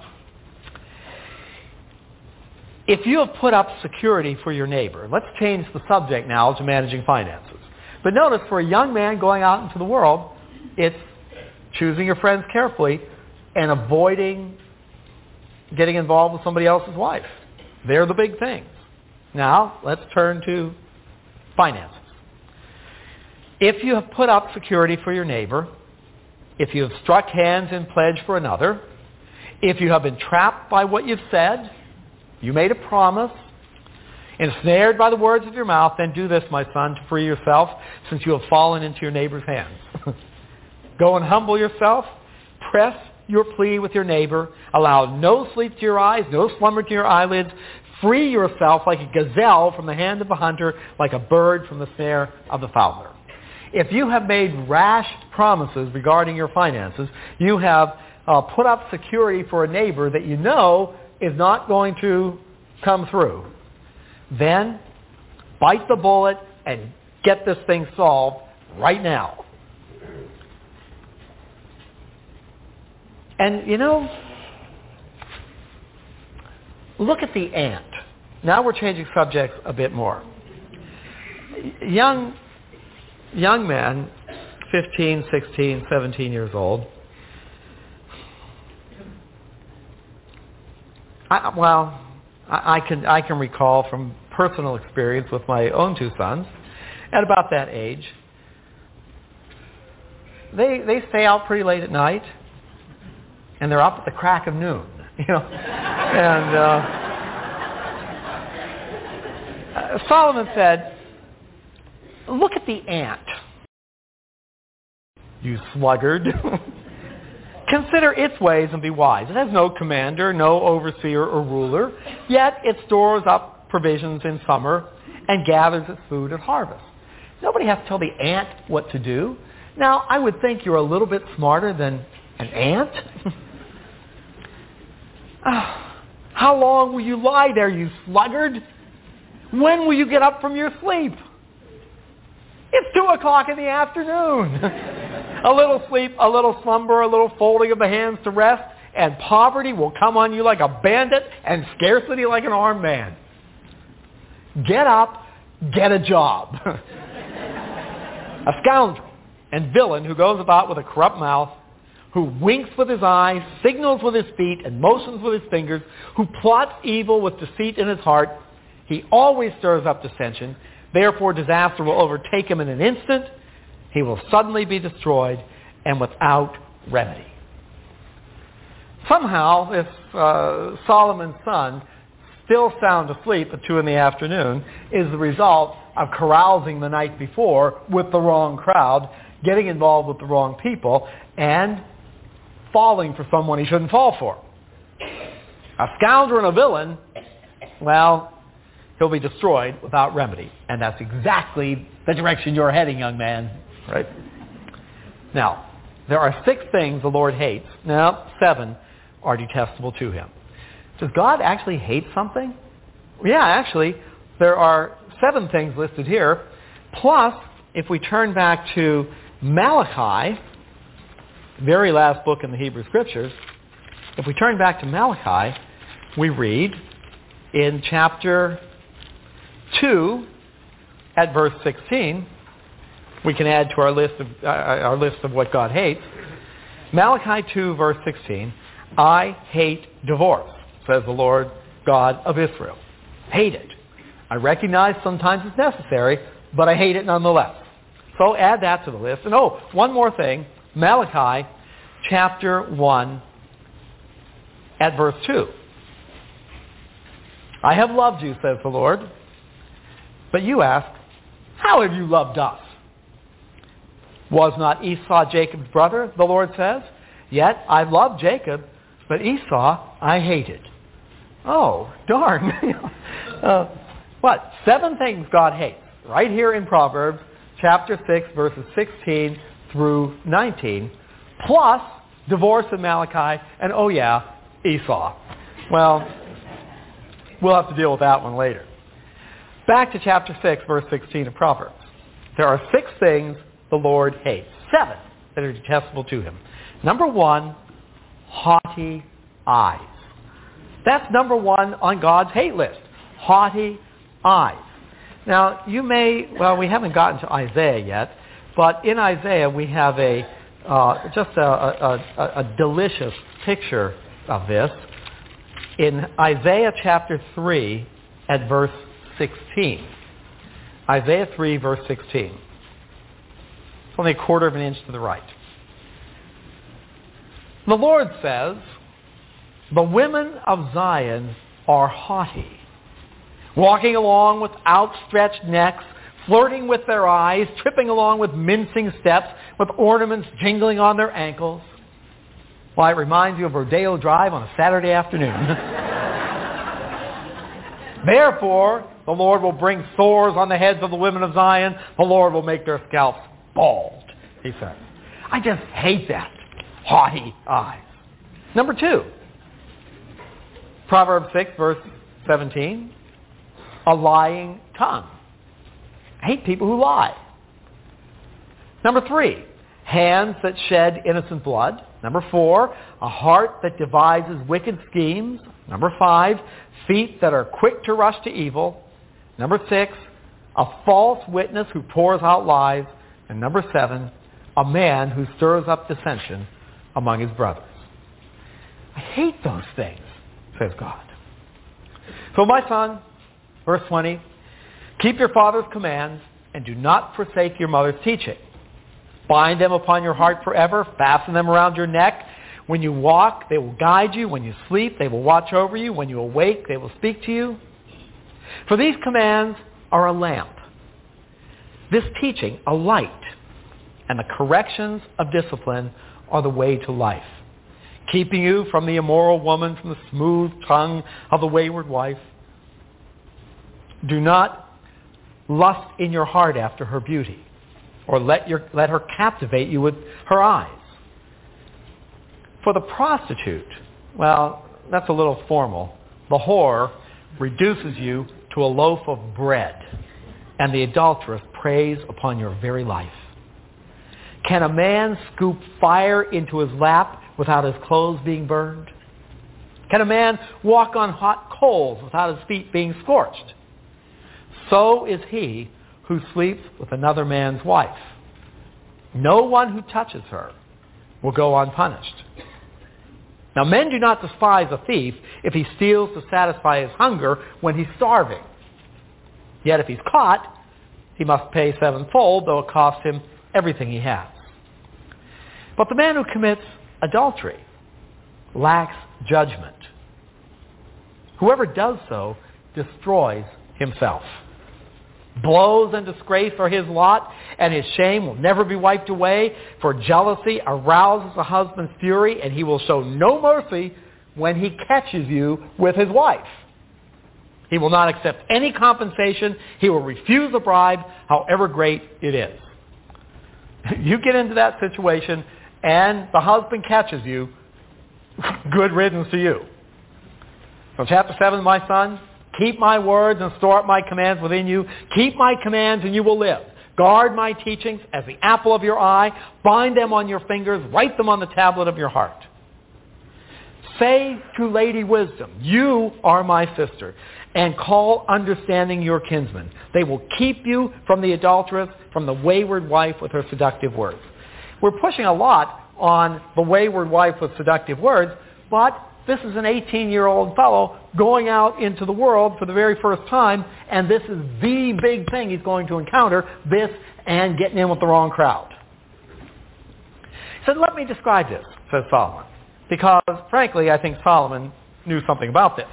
if you have put up security for your neighbor, let's change the subject now to managing finances. But notice, for a young man going out into the world, it's choosing your friends carefully and avoiding getting involved with somebody else's wife. They're the big things. Now, let's turn to finances. If you have put up security for your neighbor, if you have struck hands in pledge for another, if you have been trapped by what you've said, you made a promise, ensnared by the words of your mouth, then do this, my son, to free yourself, since you have fallen into your neighbor's hands. Go and humble yourself, press your plea with your neighbor. Allow no sleep to your eyes, no slumber to your eyelids. Free yourself like a gazelle from the hand of the hunter, like a bird from the snare of the fowler. If you have made rash promises regarding your finances, you have uh, put up security for a neighbor that you know is not going to come through, then bite the bullet and get this thing solved right now. And, you know, look at the ant. Now we're changing subjects a bit more. Young, young men, fifteen, sixteen, seventeen years old, I, well, I, I can I can recall from personal experience with my own two sons, at about that age, they they stay out pretty late at night, and they're up at the crack of noon, you know, and. Uh, Uh, Solomon said, look at the ant, you sluggard. Consider its ways and be wise. It has no commander, no overseer or ruler, yet it stores up provisions in summer and gathers its food at harvest. Nobody has to tell the ant what to do. Now, I would think you're a little bit smarter than an ant. Oh, how long will you lie there, you sluggard? When will you get up from your sleep? It's two o'clock in the afternoon. A little sleep, a little slumber, a little folding of the hands to rest, and poverty will come on you like a bandit and scarcity like an armed man. Get up, get a job. A scoundrel and villain who goes about with a corrupt mouth, who winks with his eyes, signals with his feet, and motions with his fingers, who plots evil with deceit in his heart. He always stirs up dissension. Therefore, disaster will overtake him in an instant. He will suddenly be destroyed and without remedy. Somehow, this uh, Solomon's son, still sound asleep at two in the afternoon, is the result of carousing the night before with the wrong crowd, getting involved with the wrong people, and falling for someone he shouldn't fall for. A scoundrel and a villain, well, he'll be destroyed without remedy. And that's exactly the direction you're heading, young man. Right? Now, there are six things the Lord hates. Now, seven are detestable to him. Does God actually hate something? Yeah, actually, there are seven things listed here. Plus, if we turn back to Malachi, very last book in the Hebrew Scriptures, if we turn back to Malachi, we read in chapter two, at verse sixteen, we can add to our list of uh, our list of what God hates. Malachi two, verse sixteen, I hate divorce, says the Lord God of Israel. Hate it. I recognize sometimes it's necessary, but I hate it nonetheless. So add that to the list. And oh, one more thing. Malachi chapter one, at verse two. I have loved you, says the Lord. But you ask, how have you loved us? Was not Esau Jacob's brother, the Lord says? Yet I loved Jacob, but Esau I hated. Oh, darn. uh, what? Seven things God hates. Right here in Proverbs, chapter six, verses sixteen through nineteen, plus divorce in Malachi, and oh yeah, Esau. Well, we'll have to deal with that one later. Back to chapter six, verse sixteen of Proverbs. There are six things the Lord hates. Seven that are detestable to him. Number one, haughty eyes. That's number one on God's hate list. Haughty eyes. Now, you may, well, we haven't gotten to Isaiah yet, but in Isaiah we have a uh, just a, a, a, a delicious picture of this. In Isaiah chapter three at verse sixteen. Isaiah three, verse sixteen. It's only a quarter of an inch to the right. The Lord says, the women of Zion are haughty, walking along with outstretched necks, flirting with their eyes, tripping along with mincing steps, with ornaments jingling on their ankles. Why, it reminds you of Rodeo Drive on a Saturday afternoon. Therefore, the Lord will bring sores on the heads of the women of Zion. The Lord will make their scalps bald, he says. I just hate that. Haughty eyes. Number two, Proverbs six, verse seventeen, a lying tongue. I hate people who lie. Number three, hands that shed innocent blood. Number four, a heart that devises wicked schemes. Number five, feet that are quick to rush to evil. Number six, a false witness who pours out lies. And number seven, a man who stirs up dissension among his brothers. I hate those things, says God. So my son, verse twenty, keep your father's commands and do not forsake your mother's teaching. Bind them upon your heart forever. Fasten them around your neck. When you walk, they will guide you. When you sleep, they will watch over you. When you awake, they will speak to you. For these commands are a lamp. This teaching, a light. And the corrections of discipline are the way to life, keeping you from the immoral woman, from the smooth tongue of the wayward wife. Do not lust in your heart after her beauty, or let, your, let her captivate you with her eyes. For the prostitute, well, that's a little formal. The whore reduces you to a loaf of bread, and the adulteress preys upon your very life. Can a man scoop fire into his lap without his clothes being burned? Can a man walk on hot coals without his feet being scorched? So is he who sleeps with another man's wife. No one who touches her will go unpunished. Now, men do not despise a thief if he steals to satisfy his hunger when he's starving. Yet if he's caught, he must pay sevenfold, though it costs him everything he has. But the man who commits adultery lacks judgment. Whoever does so destroys himself. Blows and disgrace are his lot, and his shame will never be wiped away. For jealousy arouses a husband's fury, and he will show no mercy when he catches you with his wife. He will not accept any compensation. He will refuse a bribe, however great it is. You get into that situation, and the husband catches you, good riddance to you. So chapter seven, my son, keep my words and store up my commands within you. Keep my commands and you will live. Guard my teachings as the apple of your eye. Bind them on your fingers. Write them on the tablet of your heart. Say to Lady Wisdom, you are my sister, and call understanding your kinsman. They will keep you from the adulteress, from the wayward wife with her seductive words. We're pushing a lot on the wayward wife with seductive words, but this is an eighteen-year-old fellow going out into the world for the very first time, and this is the big thing he's going to encounter, this and getting in with the wrong crowd. He said, let me describe this, says Solomon, because, frankly, I think Solomon knew something about this.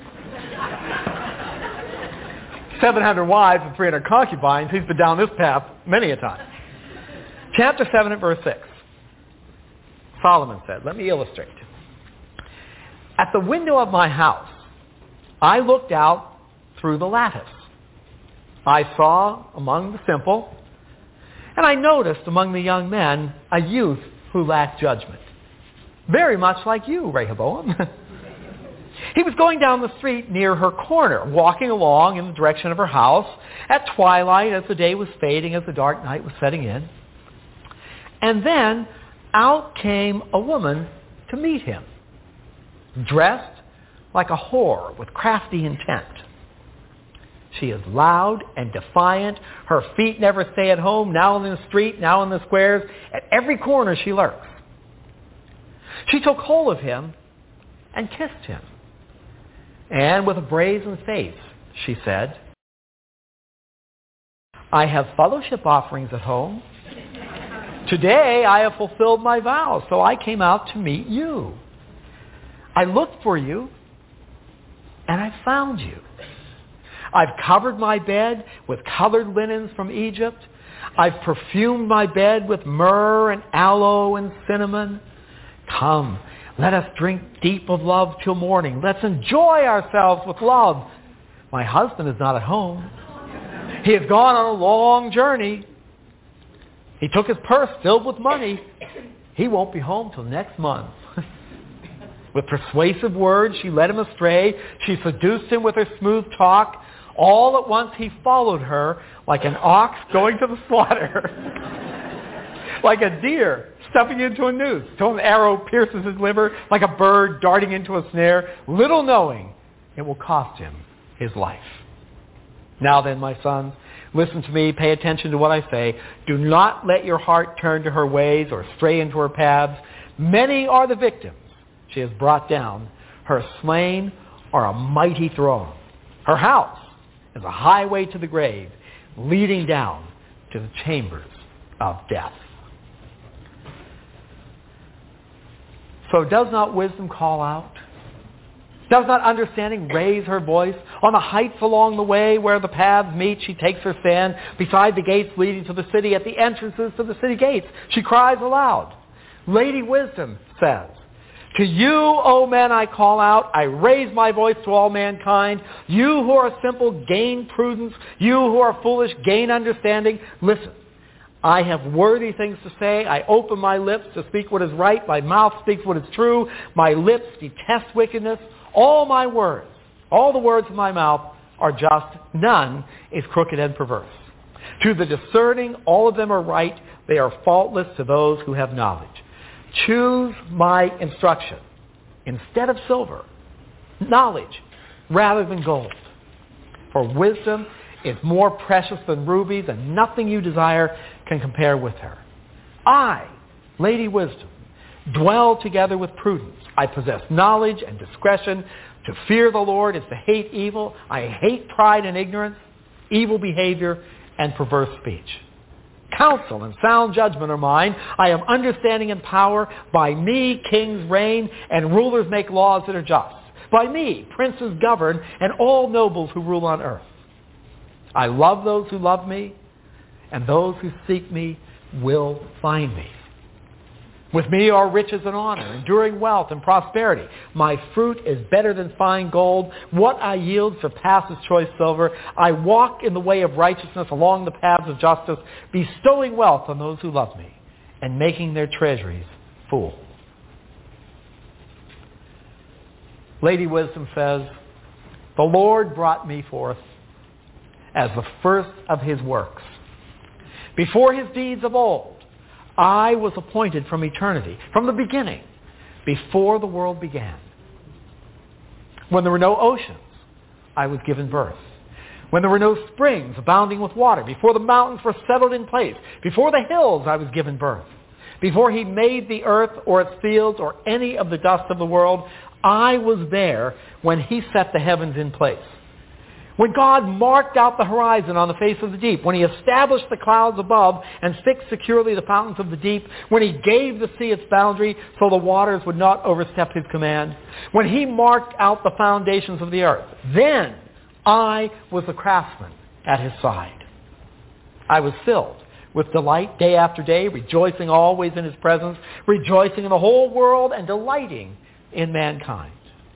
seven hundred wives and three hundred concubines, he's been down this path many a time. Chapter seven and verse six. Solomon said, let me illustrate. At the window of my house, I looked out through the lattice. I saw among the simple, and I noticed among the young men a youth who lacked judgment. Very much like you, Rehoboam. He was going down the street near her corner, walking along in the direction of her house at twilight as the day was fading, as the dark night was setting in. And then out came a woman to meet him, dressed like a whore with crafty intent. She is loud and defiant. Her feet never stay at home, now in the street, now in the squares. At every corner she lurks. She took hold of him and kissed him. And with a brazen face, she said, I have fellowship offerings at home. Today I have fulfilled my vows, so I came out to meet you. I looked for you, and I found you. I've covered my bed with colored linens from Egypt. I've perfumed my bed with myrrh and aloe and cinnamon. Come, let us drink deep of love till morning. Let's enjoy ourselves with love. My husband is not at home. He has gone on a long journey. He took his purse filled with money. He won't be home till next month. With persuasive words, she led him astray. She seduced him with her smooth talk. All at once he followed her like an ox going to the slaughter. Like a deer stepping into a noose, till an arrow pierces his liver, like a bird darting into a snare, little knowing it will cost him his life. Now then, my sons, listen to me, pay attention to what I say. Do not let your heart turn to her ways or stray into her paths. Many are the victims she has brought down. Her slain are a mighty throng. Her house is a highway to the grave, leading down to the chambers of death. So does not wisdom call out? Does not understanding raise her voice? On the heights along the way where the paths meet, she takes her stand. Beside the gates leading to the city, at the entrances to the city gates, she cries aloud. Lady Wisdom says, to you, O men, I call out. I raise my voice to all mankind. You who are simple, gain prudence. You who are foolish, gain understanding. Listen, I have worthy things to say. I open my lips to speak what is right. My mouth speaks what is true. My lips detest wickedness. All my words, all the words of my mouth are just. None is crooked and perverse. To the discerning, all of them are right. They are faultless to those who have knowledge. Choose my instruction instead of silver, knowledge rather than gold. For wisdom is more precious than rubies, and nothing you desire can compare with her. I, Lady Wisdom, dwell together with prudence. I possess knowledge and discretion. To fear the Lord is to hate evil. I hate pride and ignorance, evil behavior, and perverse speech. Counsel and sound judgment are mine. I have understanding and power. By me kings reign and rulers make laws that are just. By me princes govern and all nobles who rule on earth. I love those who love me, and those who seek me will find me. With me are riches and honor, enduring wealth and prosperity. My fruit is better than fine gold. What I yield surpasses choice silver. I walk in the way of righteousness along the paths of justice, bestowing wealth on those who love me and making their treasuries full. Lady Wisdom says, the Lord brought me forth as the first of his works. Before his deeds of old, I was appointed from eternity, from the beginning, before the world began. When there were no oceans, I was given birth. When there were no springs abounding with water, before the mountains were settled in place, before the hills I was given birth. Before he made the earth or its fields or any of the dust of the world, I was there when he set the heavens in place. When God marked out the horizon on the face of the deep, when he established the clouds above and fixed securely the fountains of the deep, when he gave the sea its boundary so the waters would not overstep his command, when he marked out the foundations of the earth, then I was the craftsman at his side. I was filled with delight day after day, rejoicing always in his presence, rejoicing in the whole world and delighting in mankind.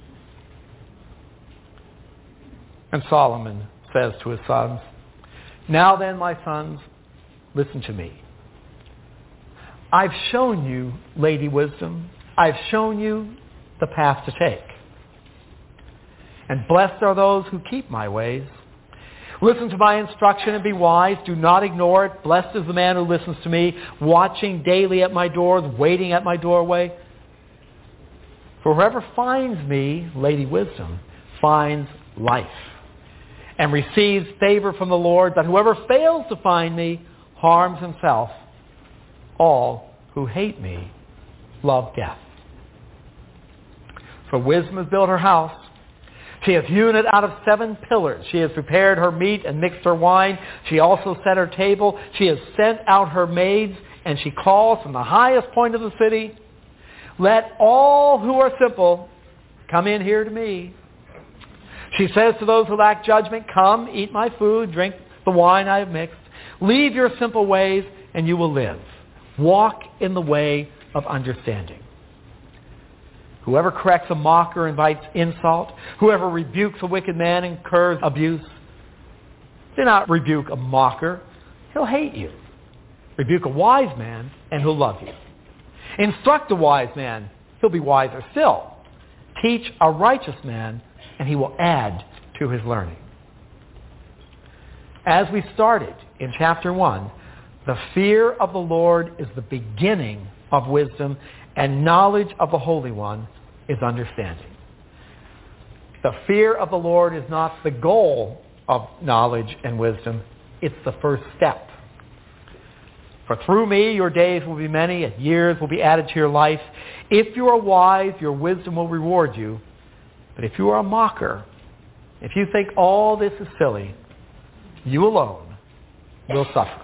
And Solomon says to his sons, now then, my sons, listen to me. I've shown you, Lady Wisdom, I've shown you the path to take. And blessed are those who keep my ways. Listen to my instruction and be wise. Do not ignore it. Blessed is the man who listens to me, watching daily at my doors, waiting at my doorway. For whoever finds me, Lady Wisdom, finds life and receives favor from the Lord. But whoever fails to find me harms himself. All who hate me love death. For wisdom has built her house. She has hewn it out of seven pillars. She has prepared her meat and mixed her wine. She also set her table. She has sent out her maids, and she calls from the highest point of the city, let all who are simple come in here to me. She says to those who lack judgment, come, eat my food, drink the wine I have mixed. Leave your simple ways, and you will live. Walk in the way of understanding. Whoever corrects a mocker invites insult. Whoever rebukes a wicked man incurs abuse. Do not rebuke a mocker. He'll hate you. Rebuke a wise man, and he'll love you. Instruct a wise man. He'll be wiser still. Teach a righteous man, and he will add to his learning. As we started in chapter one, the fear of the Lord is the beginning of wisdom, and knowledge of the Holy One is understanding. The fear of the Lord is not the goal of knowledge and wisdom. It's the first step. For through me your days will be many, and years will be added to your life. If you are wise, your wisdom will reward you. But if you are a mocker, if you think all this is silly, you alone will suffer.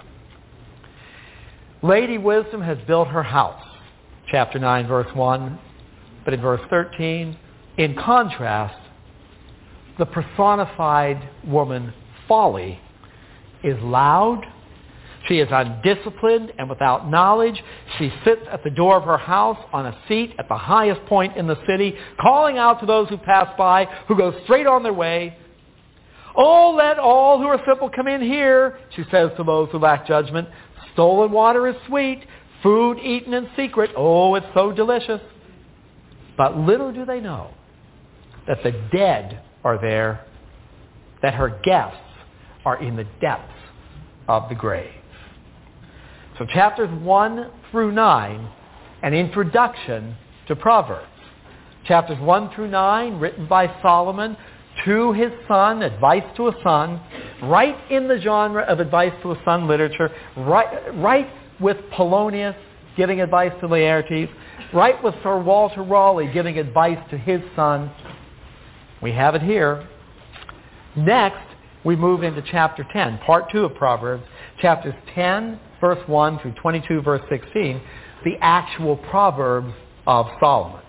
Lady Wisdom has built her house, chapter nine, verse one. But in verse thirteen, in contrast, the personified woman, Folly, is loud. She is undisciplined and without knowledge. She sits at the door of her house on a seat at the highest point in the city, calling out to those who pass by, who go straight on their way. Oh, let all who are simple come in here, she says to those who lack judgment. Stolen water is sweet, food eaten in secret. Oh, it's so delicious. But little do they know that the dead are there, that her guests are in the depths of the grave. So chapters one through nine, an introduction to Proverbs. Chapters one through nine, written by Solomon to his son, advice to a son, right in the genre of advice to a son literature, right, right with Polonius giving advice to Laertes, right with Sir Walter Raleigh giving advice to his son. We have it here. Next, we move into chapter ten, part two of Proverbs, chapters ten, verse one through twenty-two, verse sixteen, the actual Proverbs of Solomon.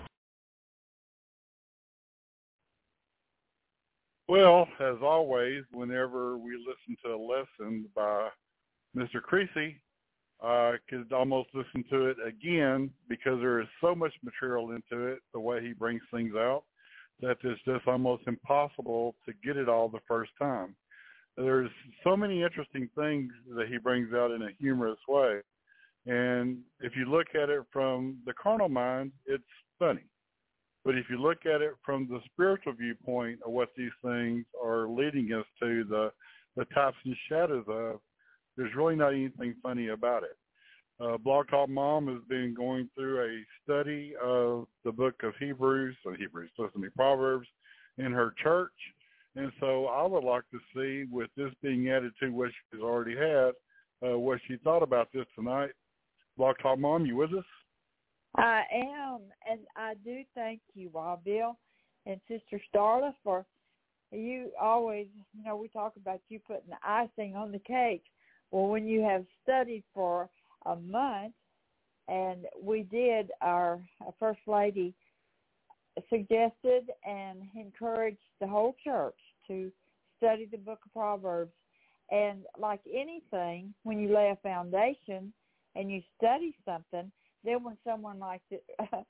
Well, as always, whenever we listen to a lesson by Mister Creasy, I could almost listen to it again because there is so much material into it, the way he brings things out, that it's just almost impossible to get it all the first time. There's so many interesting things that he brings out in a humorous way. And if you look at it from the carnal mind, it's funny. But if you look at it from the spiritual viewpoint of what these things are leading us to, the, the types and shadows of, there's really not anything funny about it. Uh, Blog Talk Mom has been going through a study of the book of Hebrews, so Hebrews, listen to me, Proverbs, in her church. And so I would like to see, with this being added to what she's already had, uh, what she thought about this tonight. Blog Talk Mom, you with us?
I am, and I do thank you, Wild Bill and Sister Starla, for you always, you know, we talk about you putting the icing on the cake. Well, when you have studied for a month, and we did, our First Lady suggested and encouraged the whole church to study the book of Proverbs. And like anything, when you lay a foundation and you study something, then when someone like this,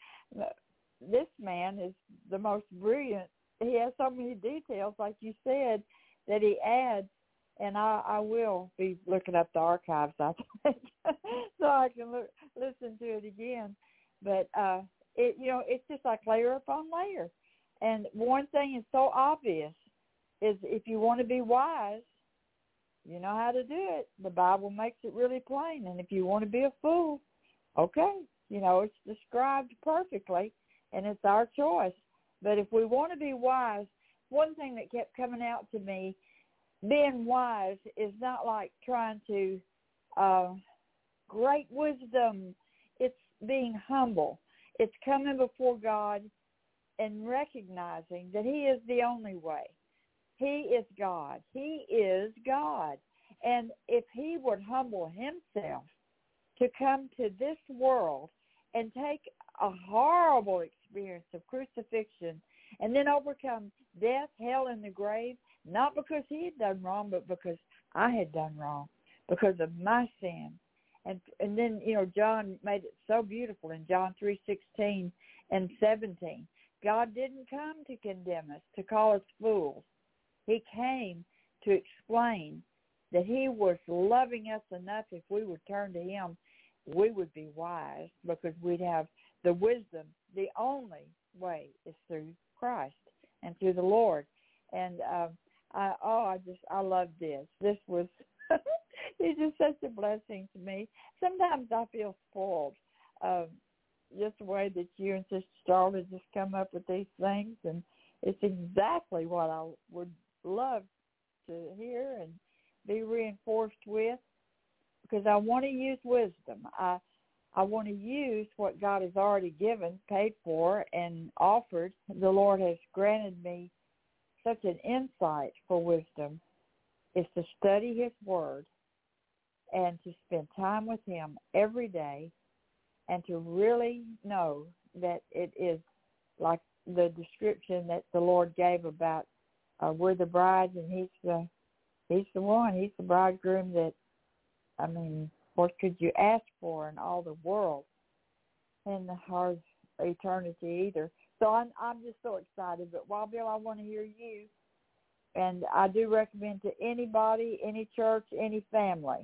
this man is the most brilliant, he has so many details, like you said, that he adds. And I, I will be looking up the archives, I think, so I can look, listen to it again. But, uh, it you know, it's just like layer upon layer. And one thing is so obvious is if you want to be wise, you know how to do it. The Bible makes it really plain. And if you want to be a fool, okay, you know, it's described perfectly, and it's our choice. But if we want to be wise, one thing that kept coming out to me, being wise is not like trying to, uh, great wisdom. It's being humble. It's coming before God and recognizing that he is the only way. He is God. He is God. And if he would humble himself to come to this world and take a horrible experience of crucifixion and then overcome death, hell, and the grave, not because he had done wrong, but because I had done wrong, because of my sin. And and then, you know, John made it so beautiful in John three sixteen and seventeen, God didn't come to condemn us, to call us fools. He came to explain that he was loving us enough. If we would turn to him, we would be wise because we'd have the wisdom. The only way is through Christ and through the Lord. And uh, I, oh, I just, I love this. This was, it's just such a blessing to me. Sometimes I feel spoiled, uh, just the way that you and Sister Starla just come up with these things, and it's exactly what I would love to hear and be reinforced with, because I want to use wisdom. I I want to use what God has already given, paid for, and offered. The Lord has granted me such an insight for wisdom, is to study his word and to spend time with him every day, and to really know that it is like the description that the Lord gave about uh, we're the brides and he's the he's the one, he's the bridegroom that, I mean, what could you ask for in all the world and the hard eternity either. So I'm, I'm just so excited. But, Wild Bill, I want to hear you. And I do recommend to anybody, any church, any family,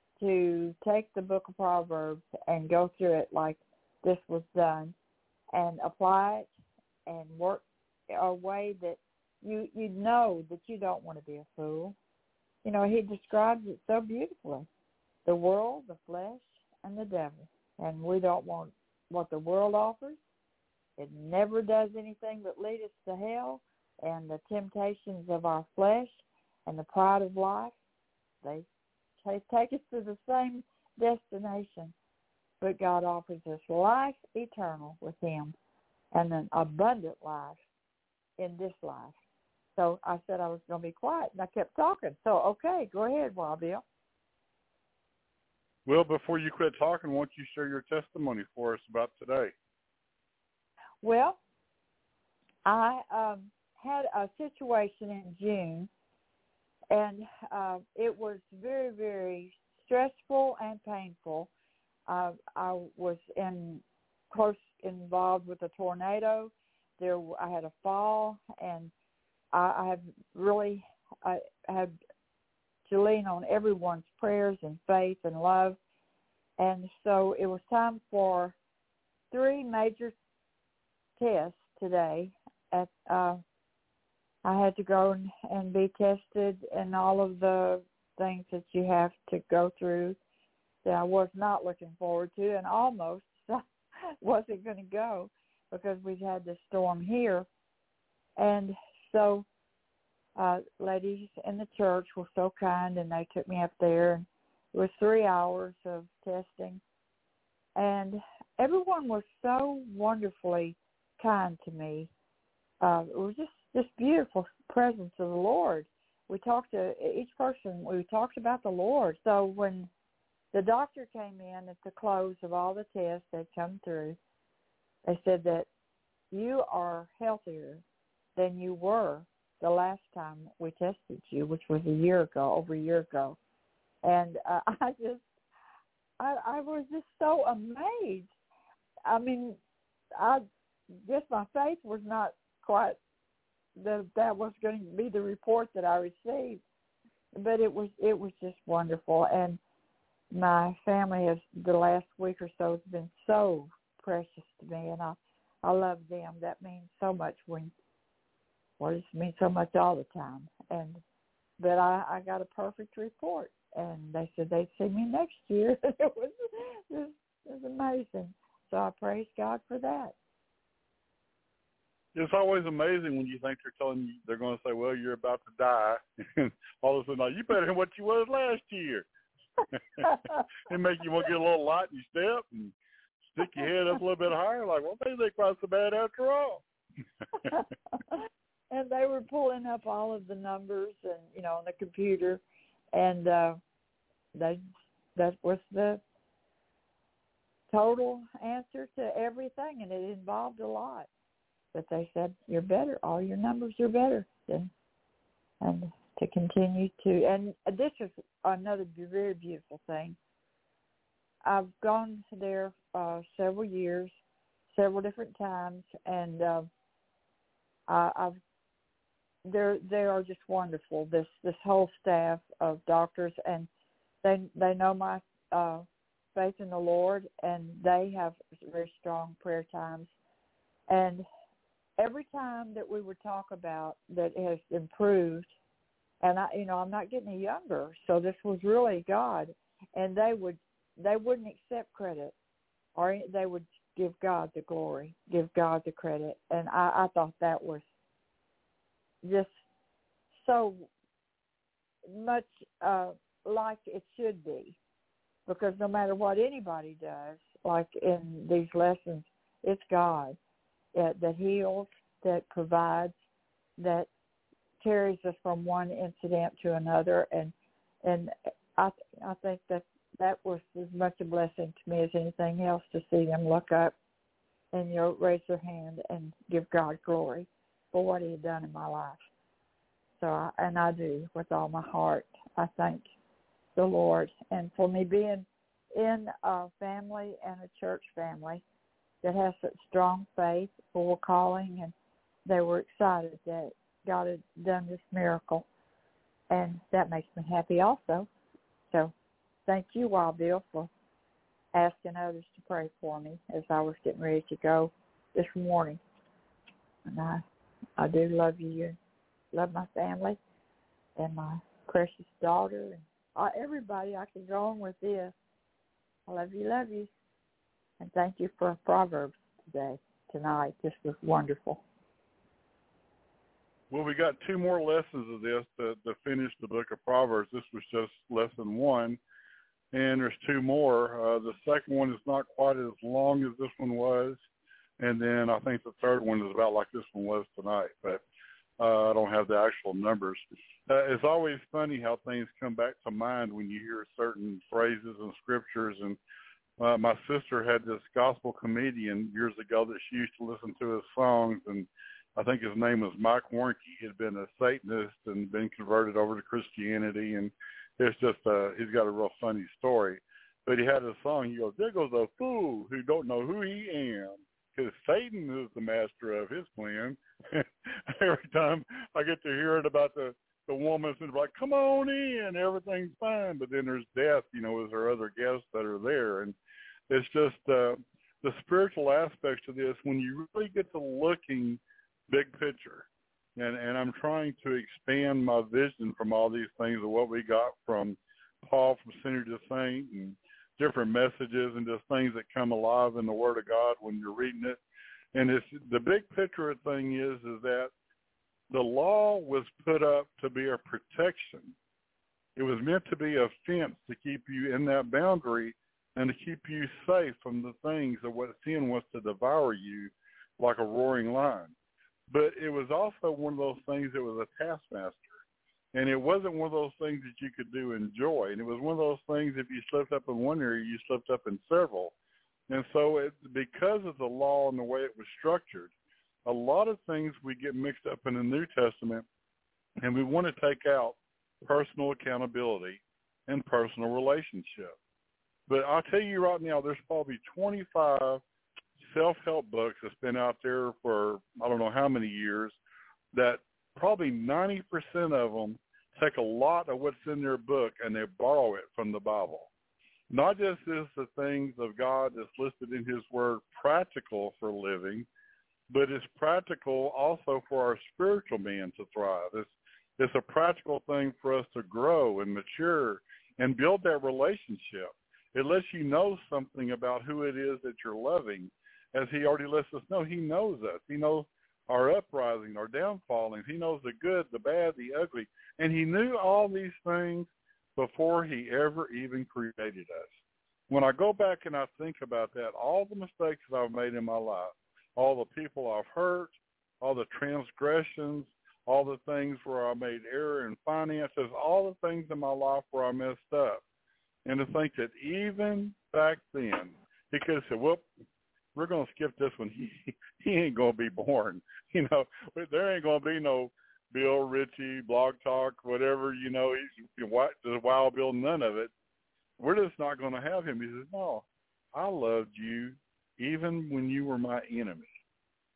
to take the book of Proverbs and go through it like this was done and apply it and work a way that you you know that you don't want to be a fool. You know, he describes it so beautifully. The world, the flesh, and the devil. And we don't want what the world offers. It never does anything but lead us to hell. And the temptations of our flesh and the pride of life, they take us to the same destination. But God offers us life eternal with him and an abundant life in this life. So I said I was going to be quiet, and I kept talking. So, okay, go ahead, Wild Bill.
Well, before you quit talking, why don't you share your testimony for us about today?
Well, I um, had a situation in June, and uh, it was very, very stressful and painful. Uh, I was in close involved with a tornado. There, I had a fall, and I, I have really I had to lean on everyone's prayers and faith and love. And so it was time for three major tests today. At uh, I had to go and, and be tested and all of the things that you have to go through that I was not looking forward to, and almost wasn't going to go because we had this storm here. And so uh, ladies in the church were so kind, and they took me up there. And it was three hours of testing. And everyone was so wonderfully kind to me. Uh, it was just this beautiful presence of the Lord. We talked to each person. We talked about the Lord. So when the doctor came in at the close of all the tests that come through, they said that you are healthier than you were the last time we tested you, which was a year ago, over a year ago. And uh, I just, I, I was just so amazed. I mean, I guess my faith was not quite that that was going to be the report that I received, but it was it was just wonderful. And my family has the last week or so has been so precious to me, and I I love them. That means so much when well, it means so much all the time. And but I, I got a perfect report, and they said they'd see me next year. it was it was, it was amazing. So I praise God for that.
It's always amazing when you think they're telling you, they're going to say, well, you're about to die. And all of a sudden, like, you better than what you was last year. It make you want to get a little light in your step and stick your head up a little bit higher. Like, well, maybe they quite so bad after all.
And they were pulling up all of the numbers and, you know, on the computer. And uh, they that was the total answer to everything, and it involved a lot. But they said, you're better. All your numbers are better. And, and to continue to, and this is another very beautiful thing. I've gone there uh, several years, several different times, and uh, I, I've they're they are just wonderful. This this whole staff of doctors, and they they know my uh, faith in the Lord, and they have very strong prayer times. And every time that we would talk about that it has improved, and I you know I'm not getting any younger, so this was really God, and they would they wouldn't accept credit, or they would give God the glory, give God the credit, and I, I thought that was just so much uh, like it should be, because no matter what anybody does, like in these lessons, it's God that, that heals, that provides, that carries us from one incident to another, and and I I think that that was as much a blessing to me as anything else, to see them look up and you know raise their hand and give God glory for what He had done in my life. So, I, and I do with all my heart. I thank the Lord, and for me being in a family and a church family that has such strong faith, full calling, and they were excited that God had done this miracle, and that makes me happy also. So, thank you, Wild Bill, for asking others to pray for me as I was getting ready to go this morning. And I, I do love you, love my family, and my precious daughter, and uh, everybody. I can go on with this. I love you, love you, and thank you for Proverbs today, tonight. This was wonderful.
Well, we got two more lessons of this to, to finish the book of Proverbs. This was just lesson one, and there's two more. Uh, the second one is not quite as long as this one was, and then I think the third one is about like this one was tonight, but uh, I don't have the actual numbers. Uh, it's always funny how things come back to mind when you hear certain phrases and scriptures, and uh, my sister had this gospel comedian years ago that she used to listen to his songs, and I think his name was Mike Warnke. He had been a Satanist and been converted over to Christianity, and it's just uh, he's got a real funny story. But he had a song. He goes, "There goes a fool who don't know who he am, because Satan is the master of his plan." Every time I get to hear it about the the woman, it's like, "Come on in, everything's fine." But then there's death, you know, as there other guests that are there, and it's just uh, the spiritual aspects of this when you really get to looking big picture. And, and I'm trying to expand my vision from all these things of what we got from Paul from Sinner to Saint and different messages and just things that come alive in the Word of God when you're reading it. And it's the big picture thing is, is that the law was put up to be a protection. It was meant to be a fence to keep you in that boundary and to keep you safe from the things of what sin wants to devour you like a roaring lion. But it was also one of those things that was a taskmaster. And it wasn't one of those things that you could do in joy. And it was one of those things, if you slipped up in one area, you slipped up in several. And so it, because of the law and the way it was structured, a lot of things we get mixed up in the New Testament, and we want to take out personal accountability and personal relationship. But I'll tell you right now, there's probably twenty-five self-help books that's been out there for I don't know how many years that probably ninety percent of them take a lot of what's in their book and they borrow it from the Bible. Not just is the things of God that's listed in his word practical for living, but it's practical also for our spiritual man to thrive. It's, it's a practical thing for us to grow and mature and build that relationship. It lets you know something about who it is that you're loving. As he already lets us know, he knows us. He knows our uprising, our downfalling. He knows the good, the bad, the ugly. And he knew all these things before he ever even created us. When I go back and I think about that, all the mistakes that I've made in my life, all the people I've hurt, all the transgressions, all the things where I made error in finances, all the things in my life where I messed up. And to think that even back then, he could have said, whoop, we're going to skip this one. He, he ain't going to be born. You know, there ain't going to be no Bill Ritchie, Blog Talk, whatever, you know, he's the Wild Bill, none of it. We're just not going to have him. He says, no, I loved you even when you were my enemy.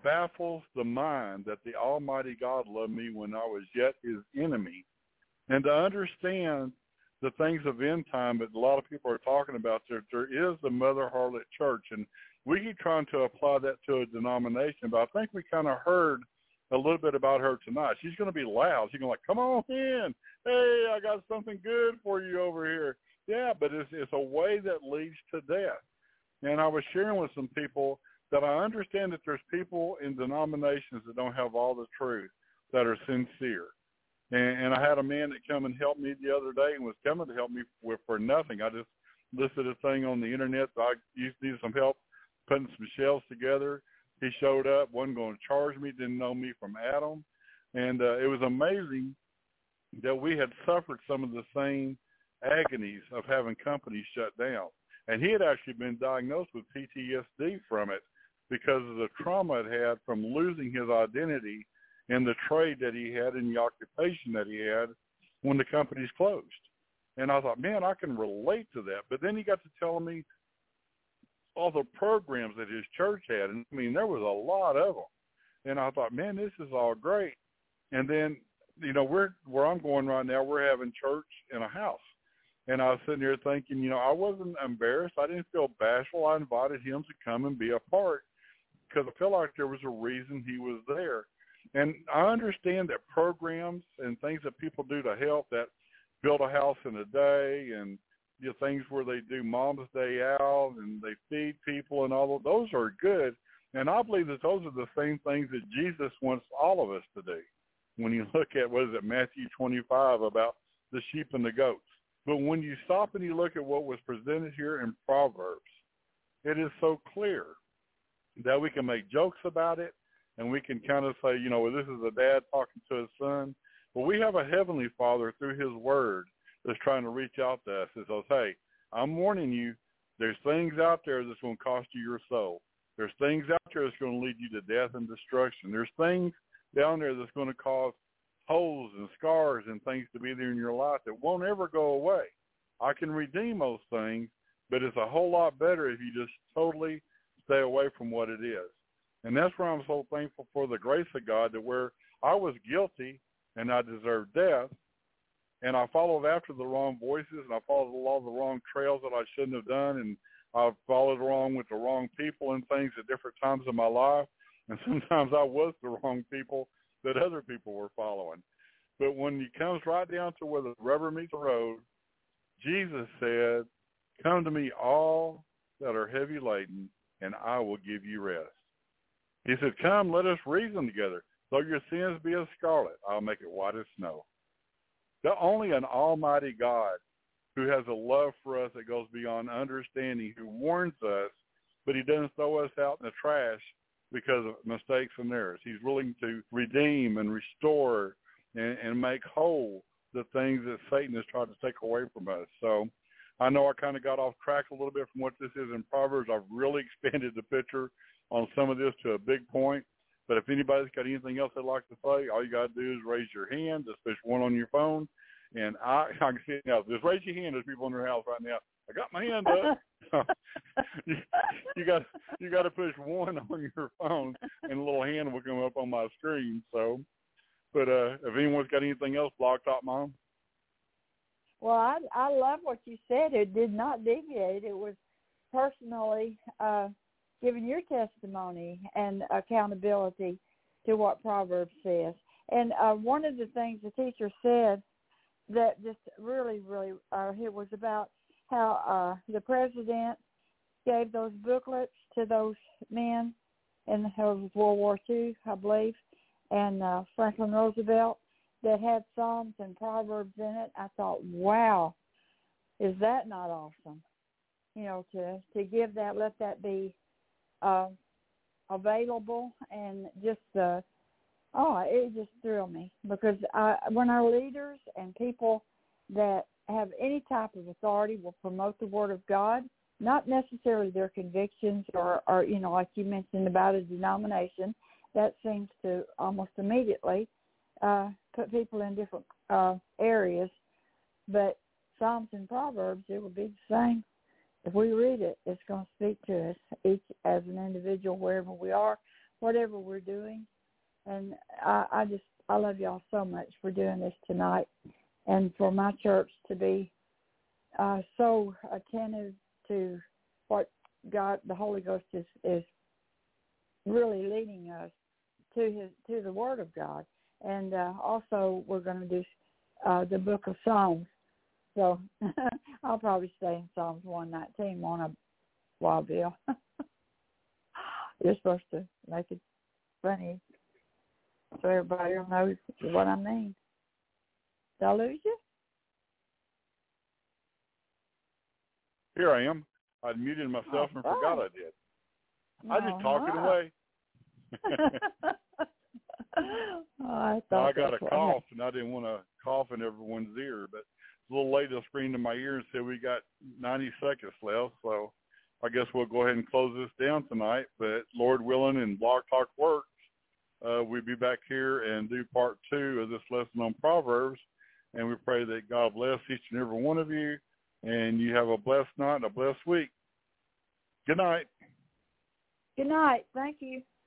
baffles the mind that the Almighty God loved me when I was yet his enemy. And to understand the things of end time that a lot of people are talking about, there, there is the Mother Harlot Church. And we keep trying to apply that to a denomination, but I think we kind of heard a little bit about her tonight. She's going to be loud. She's going to like, come on in. Hey, I got something good for you over here. Yeah, but it's, it's a way that leads to death. And I was sharing with some people that I understand that there's people in denominations that don't have all the truth, that are sincere. And, and I had a man that come and helped me the other day and was coming to help me with, for nothing. I just listed a thing on the internet that I used needed some help putting some shelves together. He showed up, wasn't going to charge me, didn't know me from Adam. And uh, it was amazing that we had suffered some of the same agonies of having companies shut down. And he had actually been diagnosed with P T S D from it because of the trauma it had from losing his identity in the trade that he had and the occupation that he had when the companies closed. And I thought, man, I can relate to that. But then he got to telling me all the programs that his church had. And I mean, there was a lot of them. And I thought, man, this is all great. And then, you know, we're where I'm going right now, we're having church in a house. And I was sitting there thinking, you know, I wasn't embarrassed. I didn't feel bashful. I invited him to come and be a part because I felt like there was a reason he was there. And I understand that programs and things that people do to help, that build a house in a day and, you know, things where they do Mom's Day out and they feed people and all of those are good. And I believe that those are the same things that Jesus wants all of us to do. When you look at, what is it, Matthew twenty-five about the sheep and the goats. But when you stop and you look at what was presented here in Proverbs, it is so clear that we can make jokes about it and we can kind of say, you know, well, this is a dad talking to his son. But we have a heavenly Father through his word that's trying to reach out to us and says, hey, I'm warning you, there's things out there that's going to cost you your soul. There's things out there that's going to lead you to death and destruction. There's things down there that's going to cause holes and scars and things to be there in your life that won't ever go away. I can redeem those things, but it's a whole lot better if you just totally stay away from what it is. And that's where I'm so thankful for the grace of God, that where I was guilty and I deserved death, and I followed after the wrong voices, and I followed a lot of the wrong trails that I shouldn't have done, and I followed along with the wrong people and things at different times in my life, and sometimes I was the wrong people that other people were following. But when it comes right down to where the rubber meets the road, Jesus said, come to me all that are heavy laden, and I will give you rest. He said, come, let us reason together. Though your sins be as scarlet, I'll make it white as snow. That only an almighty God who has a love for us that goes beyond understanding, who warns us, but he doesn't throw us out in the trash because of mistakes and errors. He's willing to redeem and restore and, and make whole the things that Satan has tried to take away from us. So I know I kind of got off track a little bit from what this is in Proverbs. I've really expanded the picture on some of this to a big point. But if anybody's got anything else they'd like to say, all you got to do is raise your hand. Just push one on your phone. And I, I can see it now. Just raise your hand. There's people in their house right now. I got my hand up. you, you got you got to push one on your phone, and a little hand will come up on my screen. So, but uh, if anyone's got anything else, Blog Talk Mom.
Well, I I love what you said. It did not deviate. It was personally uh, giving your testimony and accountability to what Proverbs says. And uh, one of the things the teacher said that just really, really, uh, it was about how uh, the president gave those booklets to those men in the World War Two, I believe, and uh, Franklin Roosevelt, that had Psalms and Proverbs in it. I thought, wow, is that not awesome? You know, to, to give that, let that be uh, available, and just, uh, oh, it just thrilled me, because I, when our leaders and people that have any type of authority will promote the Word of God, not necessarily their convictions or, or, you know, like you mentioned about a denomination, that seems to almost immediately uh, put people in different uh, areas. But Psalms and Proverbs, it would be the same. If we read it, it's going to speak to us each as an individual wherever we are, whatever we're doing. And I, I just, I love y'all so much for doing this tonight, and for my church to be uh, so attentive to what God, the Holy Ghost, is, is really leading us to his to the Word of God. And uh, also, we're going to do uh, the Book of Psalms. So I'll probably stay in Psalms one nineteen on a while, Bill. You're supposed to make it funny so everybody will know what I mean. Did I lose you?
Here I am. I'd muted myself
Oh,
and
right.
forgot I did. I just
Oh,
talking
wow.
away.
oh, I,
Now, I
thought
got a
that's what
cough, and I didn't want to cough in everyone's ear, but a little lady screamed in my ear and said we got ninety seconds left, so I guess we'll go ahead and close this down tonight. But Lord willing and Blog Talk works, uh, we'll be back here and do part two of this lesson on Proverbs, and we pray that God bless each and every one of you, and you have a blessed night and a blessed week. Good night.
Good night. Thank you.